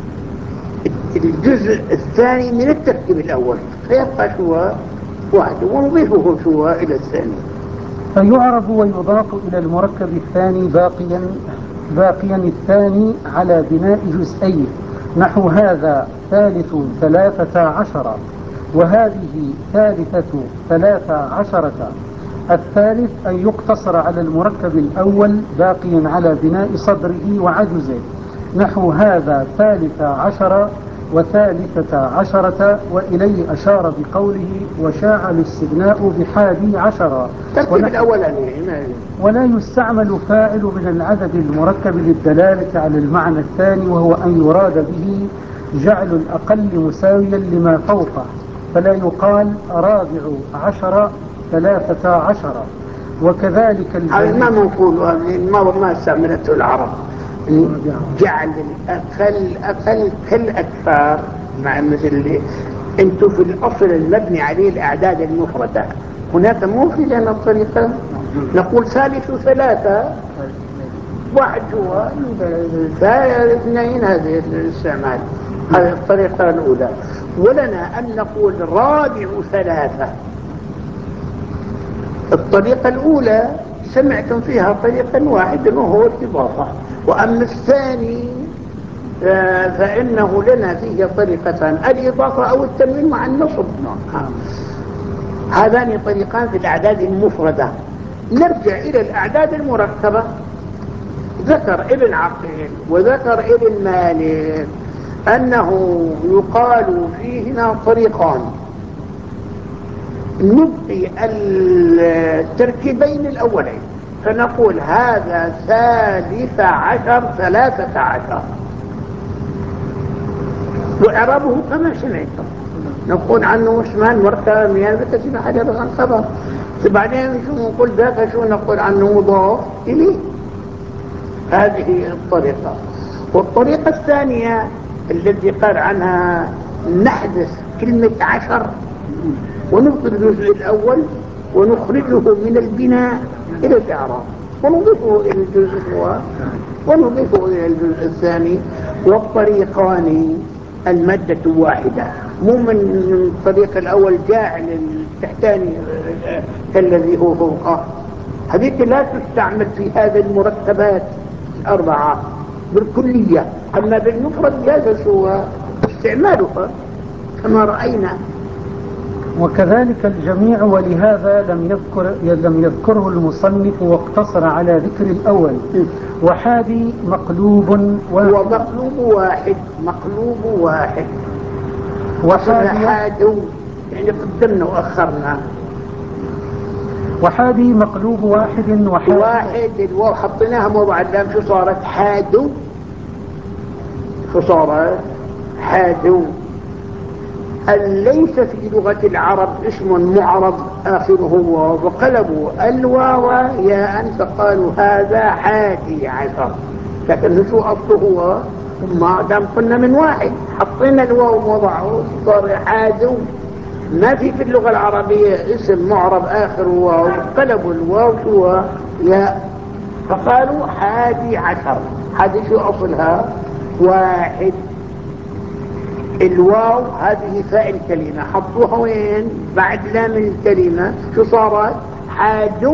الجزء الثاني من التركيب الأول فيبقى شو واحد ونضيفه شو إلى الثاني، فيعرب ويضاف إلى المركب الثاني باقيا باقيا الثاني على بناء جزئين، نحو هذا ثالث ثلاثة عشر وهذه ثالثة ثلاثة عشرة. الثالث أن يقتصر على المركب الأول باقيا على بناء صدره وعجزه، نحو هذا ثالث عشر وثالثة عشرة، وإليه أشار بقوله وشاع الاستغناء بحادي عشرة. ترتيب الأولاني. ولا يستعمل فاعل من العدد المركب للدلالة على المعنى الثاني، وهو أن يراد به جعل الأقل مساويا لما فوقه، فلا يقال رابع عشر ثلاثة عشر. وكذلك هذا ما نقول، ما ما استعملته العرب، جعل الأقل أقل كالأكثر، مع مثل اللي انتم في الأصل المبني عليه الأعداد المفردة، هناك مو في لنا الطريقة نقول ثالث ثلاثة واحد هو اثنين، هذه الاستعمال، هذه الطريقة الأولى. ولنا أن نقول رابع ثلاثة، الطريقة الأولى سمعتم فيها طريقا واحدا وهو الإضافة، وأما الثاني فإنه لنا فيه طريقتان، الإضافة أو التنوين مع النصب. هذان طريقان في الأعداد المفردة. نرجع إلى الأعداد المركبة. ذكر ابن عقيل وذكر ابن مالك أنه يقال فيهما طريقان، نبقي التركيبين الأولين فنقول هذا ثالث عشر ثلاثة عشر، وإعرابه كما سمعتم، نقول عنه اسمان مركب ميابة سنة حجر عن خبر، بعدين شو نقول ذاك، شو نقول عنه مضاف إليه. هذه الطريقة. والطريقة الثانية التي قال عنها نحذف كلمة عشر ونبقي الجزء الأول ونخرجه من البناء إلى الإعراب ونضيفه إلى الجزء الأول ونضيفه إلى الجزء الثاني. والطريقان المادة واحدة، مو من الطريق الأول جاعل التحتاني كالذي هو فوقه، هذه لا تستعمل في هذه المركبات الأربعة بالكلية، أما بالمفرد جاز هو استعمالها كما رأينا. وكذلك الجميع، ولهذا لم يذكر لم يذكره المصنف واقتصر على ذكر الأول. وحادي مقلوب واحد، ومقلوب واحد، مقلوب واحد، وحادي حادو يعني قدمنا وأخرنا. وحادي مقلوب واحد، وحادي واحد الواو حطيناها موضع اللام، شو صارت؟ حادو، شو صارت؟ حادو. ليس في لغة العرب اسم معرب آخره واو، وقلبوا الواو ياء فقالوا هذا حادي عشر، لكن شو أصله هو؟ ما دام قلنا من واحد حطينا الواو وضعه صار حادو. ما في في اللغة العربية اسم معرب آخر واو قلبوا الواو شو ياء فقالوا حادي عشر. هذه شو أصلها؟ واحد. الواو هذه فاء الكلمة، حطوها وين؟ بعد لام الكلمة، شو صارت؟ حاد.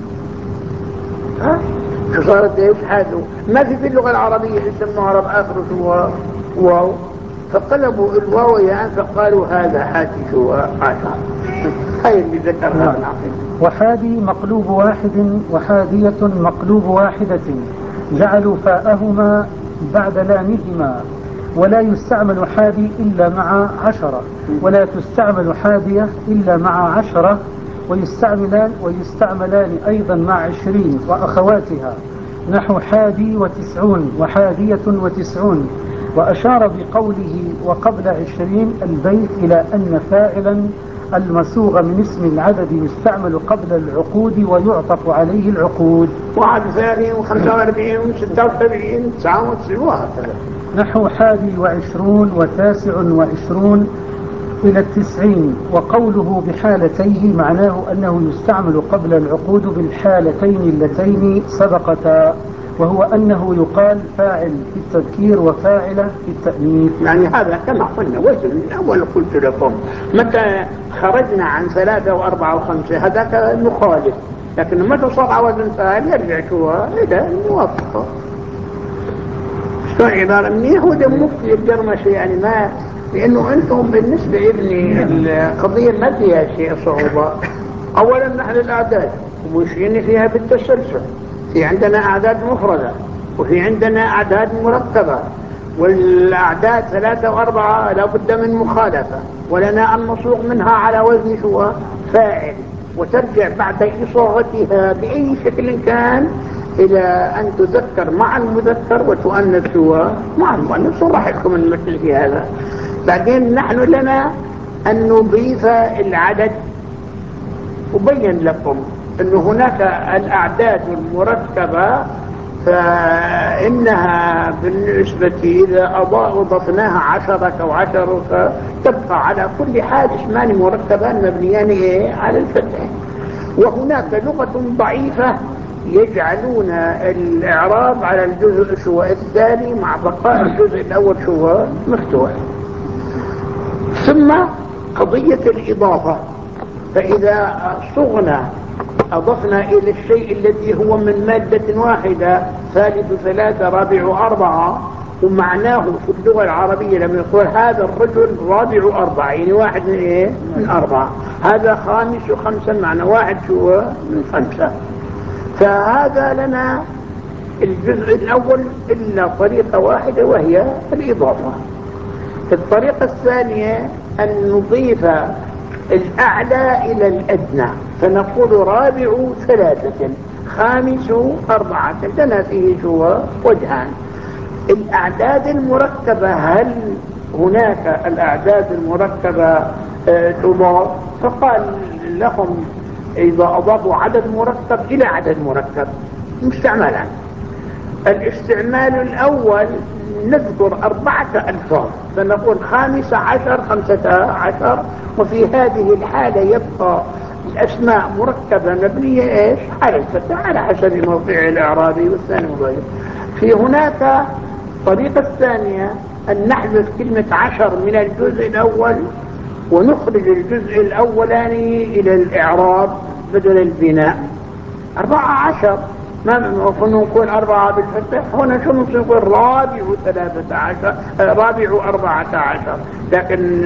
ها؟ شو صارت ايش؟ حادو. ما في في اللغة العربية اسم معرب آخر شو واو، فقلبوا الواو ياء فقالوا هذا حادي شو عشر. هاي اللي ذكرها ابن عقيل. وحادي مقلوب واحد، وحادية مقلوب واحدة، جعلوا فاءهما بعد لامهما. ولا يستعمل حادي إلا مع عشرة، ولا تستعمل حادية إلا مع عشرة، ويستعملان, ويستعملان أيضا مع عشرين وأخواتها، نحو حادي وتسعون وحادية وتسعون. وأشار بقوله وقبل عشرين البيت إلى أن فاعلا المسوغ من اسم العدد يستعمل قبل العقود ويعطف عليه العقود. واحد وثلاثين وخمسة واربعين وستة وسبعين تسعة وتسعين وهكذا، نحو حادي وعشرون وتاسع وعشرون إلى التسعين. وقوله بحالتيه معناه أنه يستعمل قبل العقود بالحالتين اللتين سبقتا، وهو أنه يقال فاعل في التذكير وفاعلة في التأنيث. يعني هذا كما قلنا وزن من أول قلت لكم، متى خرجنا عن ثلاثة وأربعة وخمسة هذاك نخالف، لكن متى صار على وزن فاعل يرجع شو إذا موافقه. شلون عبارة منيح وده مفتي الجرمشي، يعني ما لأنه أنتم بالنسبة لابني القضية ما فيها شيء صعوبة. أولا نحن الأعداد ومشينا فيها بالتسلسل، في عندنا أعداد مفردة وفي عندنا أعداد مركبة، والأعداد ثلاثة وأربعة لا بد من مخالفة، ولنا أن نصوغ منها على وزن شو فاعل، وترجع بعد إصاغتها بأي شكل كان إلى أن تذكر مع المذكر وتؤنث شو مع المؤنث. صرح لكم المثل في هذا. بعدين نحن لنا أن نضيف العدد، أبين لكم أن هناك الأعداد المركبة فإنها بالنسبة إذا أضفناها عشرة أو عشر تبقى على كل حال اسمان مركبان مبنيان إيه على الفتح. وهناك لغة ضعيفة يجعلون الإعراب على الجزء شو الثاني مع بقاء الجزء الأول شو مفتوح. ثم قضية الإضافة، فإذا صغنا أضفنا إلى الشيء الذي هو من مادة واحدة ثالث ثلاثة رابع أربعة، ومعناه في اللغة العربية لما يقول هذا الرجل رابع أربعة يعني واحد من إيه؟ من أربعة. هذا خامس خمسة معنى واحد شو من خمسة. فهذا لنا الجزء الأول إلا طريقة واحدة وهي الإضافة. الطريقة الثانية أن نضيف الأعلى إلى الأدنى، فنقول رابع ثلاثة خامس أربعة، لنا فيه شو وجهان. الأعداد المركبة، هل هناك الأعداد المركبة تضاف؟ فقال لهم إذا أضافوا عدد مركب إلى عدد مركب مستعملا. الاستعمال الأول نذكر أربعة ألفاظ فنقول خامسة عشر خمسة عشر، وفي هذه الحالة يبقى الأسماء مركبة مبنية إيش على الفتح على حسب موقع الإعرابي والثاني مضيف. في هناك الطريقة الثانية أن نحذف كلمة عشر من الجزء الأول ونخرج الجزء الأولاني إلى الإعراب بدل البناء. أربعة عشر ما نقول نقول أربعة بالفتح، هنا شو نقول رابع ثلاثة عشر رابع أربعة عشر، لكن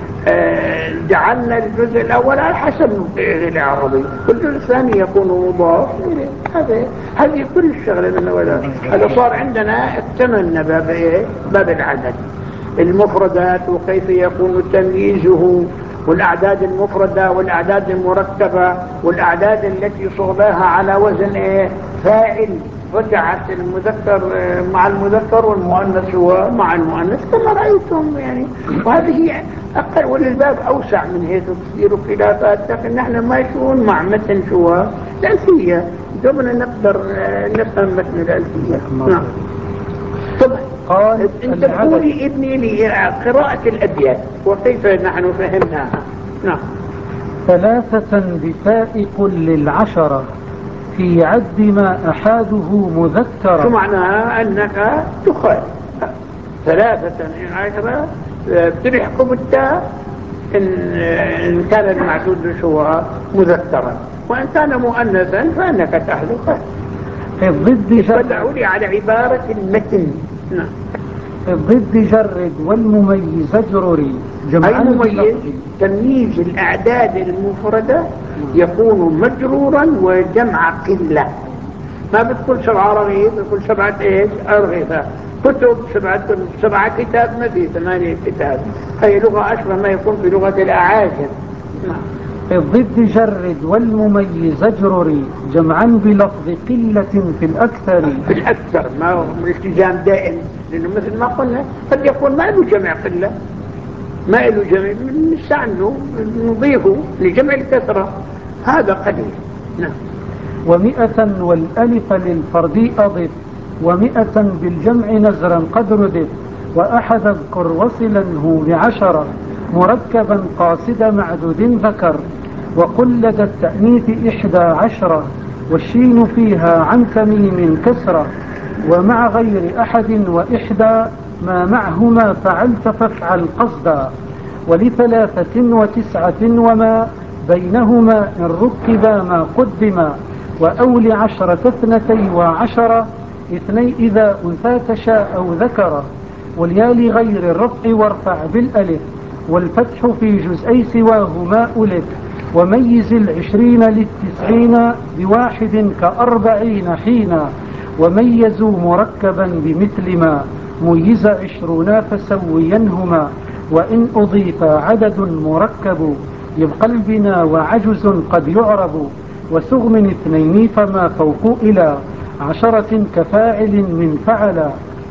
جعلنا الجزء الأول على حسب موقعه الإعرابي، والجزء الثاني يكون مضاف إليه. هذا هذه كل الشغلة من ولا هذا صار عندنا اكتملنا باب إيه؟ باب العدد، المفردات وكيف يكون تمييزه، والأعداد المفردة والأعداد المركبة والأعداد التي صغناها على وزن إيه؟ فاعل، رجعت المذكر مع المذكر والمؤنث مع المؤنث كما رأيتم يعني. وهذه أقل وللباب أوسع من هيك تصير خلافات، لكن نحن ما يشون مع متن شو الألفية قبل نقدر نفهم متن الألفية. نعم. طبعا قال انت تقولي ابني لي قراءة الأبيات وكيف نحن فهمناها. نعم. ثلاثة بتاء كل العشرة في عد ما أحاده مذكرا. شو معناها؟ أنك تخالف ثلاثة عشرة بتحكم التاء إن, إن كان المعدود شو مذكرا، وإن كان مؤنثا فإنك تحذفه. الضد يطلعوا لي على عبارة المتن. نعم. الضد جرد والمميز اجرري. أي مميز؟ تمييز الأعداد المفردة يكون مجرورا وجمع قلة. ما بتقول سبعة رغيف، بتقول سبعة ايش؟ أرغفة. كتب سبعة سبعة كتاب، ما في ثمانية كتاب. هي لغة أشبه ما يكون في لغة الأعاجم. نعم. الضد جرد والمميز اجرري جمعا بلفظ قلة في الأكثر. في الأكثر ما هو الالتزام دائم، لأنه مثل ما قلنا قد يكون ما له جمع قلة، ما له جمع نستعنه نضيفه لجمع الكثرة، هذا قليل. نعم. ومئة والألف للفرد أضف ومئة بالجمع نزرا قد ردف وأحد اذكر وصله بعشرة مركبا قاصد معدود ذكر وقل لدى التأنيث إحدى عشرة والشين فيها عن تميم كسرة ومع غير أحد وإحدى ما معهما فعلت فافعل قصدا ولثلاثة وتسعة وما بينهما إن ركبا ما قدما وأول عشرة اثنتي وعشرة اثني إذا أنثى تشاء أو ذكر واليا لغير الرفع وارفع بالألف والفتح في جزئي سواهما ألف وميز العشرين للتسعين بواحد كأربعين حينا وميزوا مركبا بمثل ما ميز عشرونا فسوينهما، وإن أضيف عدد مركب يبقى البنا وعجز قد يعرب، وسغ من اثنين فما فوق إلى عشرة كفاعل من فعلا.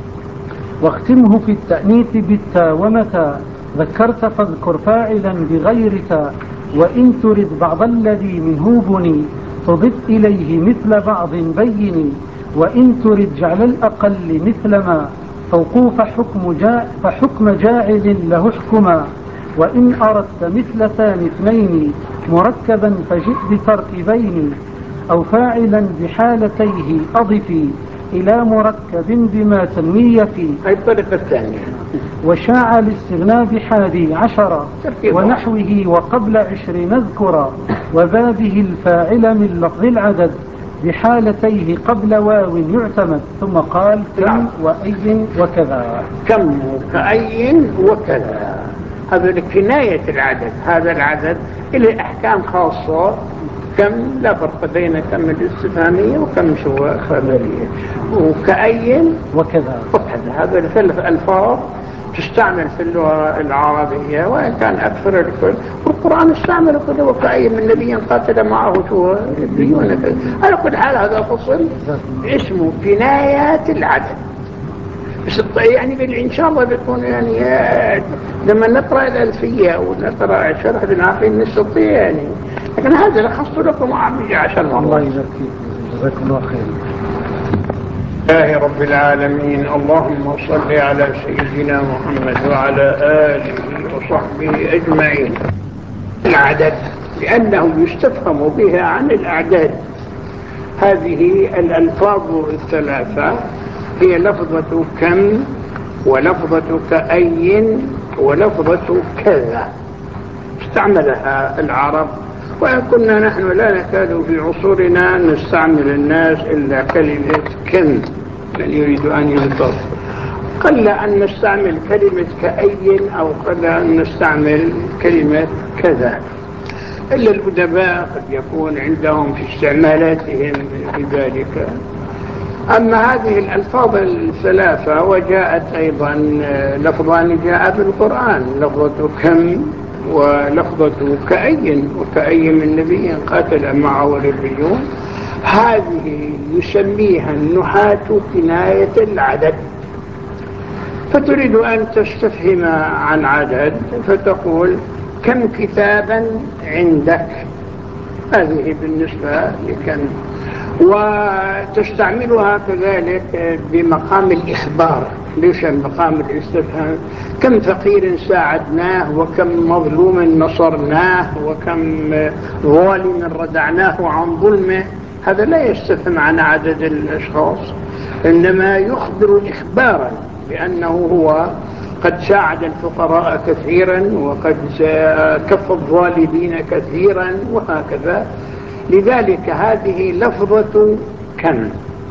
واختمه في التأنيث بالتا ومتى ذكرت فاذكر فاعلا بغير تا، وإن ترد بعض الذي منه بني تضف إليه مثل بعض بين، وإن ترد جعل الأقل مثل ما فوق فحكم, جا فحكم جاعل له حكما، وإن أردت مثل ثاني اثنين مركبا فجئ بتركبين، أو فاعلا بحالتيه أضفي إلى مركب بما تنوي فيه. هذه الطريقة الثانية. وشاع الاستغناء بحادي عشر ونحوه وقبل عشرين اذكرا، وبابه الفاعل من لفظ العدد بحالتيه قبل واو يعتمد. ثم قال كم وأي وكذا. كم وكأي وكذا، هذا لكناية العدد. هذا العدد له أحكام خاصة. كم لا فرق بين كم الاستفهامية وكم سوى خبرية. وكأي وكذا وكذا، هذا الثلاث ألفاظ تستعمل في اللغة العربية، وإن كان أكثر الكل. والقرآن استعمل كله، وكأي من نبي قاتل معه شو ربيون. على كل حال هذا فصل اسمه كنايات العدد. بس يعني إن شاء الله بيكون يعني لما نقرأ الألفية ونقرأ شرح العقيل نستطيع يعني، لكن هذا لخصت لكم عمي عشان مرة. الله يبارك جزاكم الله خير. الله رب العالمين. اللهم صل على سيدنا محمد وعلى آله وصحبه أجمعين. العدد لأنه يستفهم بها عن الأعداد. هذه الألفاظ الثلاثة هي لفظة كم ولفظة كأي ولفظة كذا، استعملها العرب، وإن كنا نحن لا نكاد في عصورنا نستعمل الناس إلا كلمة كم من يريد أن ينتصر. قل أن نستعمل كلمة كأي أو قل أن نستعمل كلمة كذا، إلا الأدباء قد يكون عندهم في استعمالاتهم في ذلك. أما هذه الألفاظ الثلاثة وجاءت أيضا لفظان جاء في القرآن، لفظة كم ولفظة كأي، وكأي من نبي قاتل معه ربيون. هذه يسميها النحاة كناية العدد. فتريد أن تستفهم عن عدد فتقول كم كتابا عندك، هذه بالنسبة لكم. وتستعملها كذلك بمقام الإخبار، ليس مقام الاستفهام. كم فقير ساعدناه، وكم مظلوم نصرناه، وكم ظالم ردعناه عن ظلمه. هذا لا يستفهم عن عدد الأشخاص، إنما يخبر إخبارا بأنه هو قد ساعد الفقراء كثيرا، وقد كف الظالمين كثيرا، وهكذا. لذلك هذه لفظة كم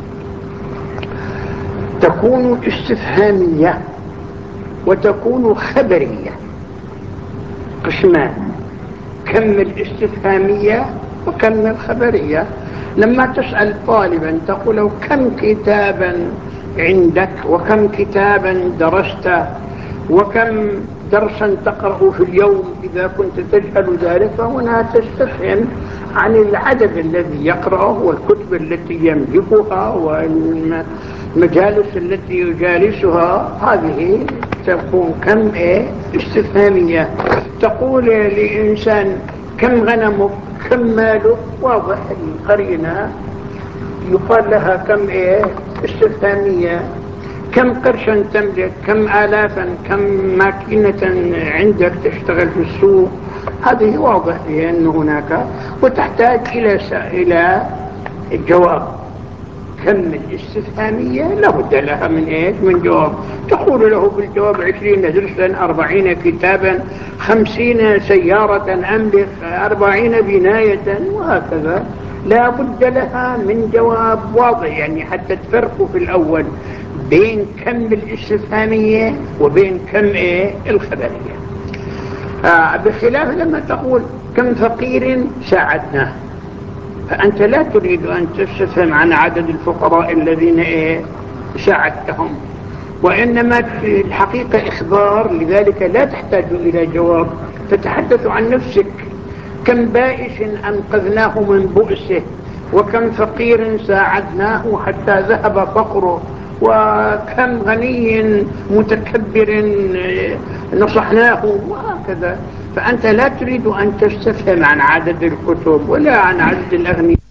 تكون استفهامية وتكون خبرية، قسمان: كم الاستفهامية وكم الخبرية. لما تسأل طالبا تقول له كم كتابا عندك، وكم كتابا درست، وكم درسا تقرأ في اليوم إذا كنت تجهل ذلك، فهنا تستفهم عن العدد الذي يقرأه والكتب التي يملكها والمجالس التي يجالسها. هذه تكون كم إيه استفهامية. تقول لإنسان كم غنمك، كم مالك، واضح القرينة يقال لها كم إيه استفهامية. كم قرشا تملك، كم آلافا، كم ماكينة عندك تشتغل في السوق. هذه واضح فيها أن هناك، وتحتاج إلى إلى الجواب. كم الاستفهامية لابد لها من إيه؟ من جواب. تقول له بالجواب عشرين درسا، أربعين كتابا، خمسين سيارة أملك، أربعين بناية، وهكذا. لا بد لها من جواب واضح، يعني حتى تفرقوا في الأول بين كم الاستفهامية وبين كم إيه الخبرية. آه بخلاف لما تقول كم فقير ساعدناه، فأنت لا تريد أن تستفهم عن عدد الفقراء الذين إيه ساعدتهم، وإنما الحقيقة إخبار، لذلك لا تحتاج إلى جواب، تتحدث عن نفسك. كم بائس أنقذناه من بؤسه، وكم فقير ساعدناه حتى ذهب فقره، وكم غني متكبر نصحناه، وهكذا. فأنت لا تريد أن تستفهم عن عدد الكتب ولا عن عدد الأغنياء.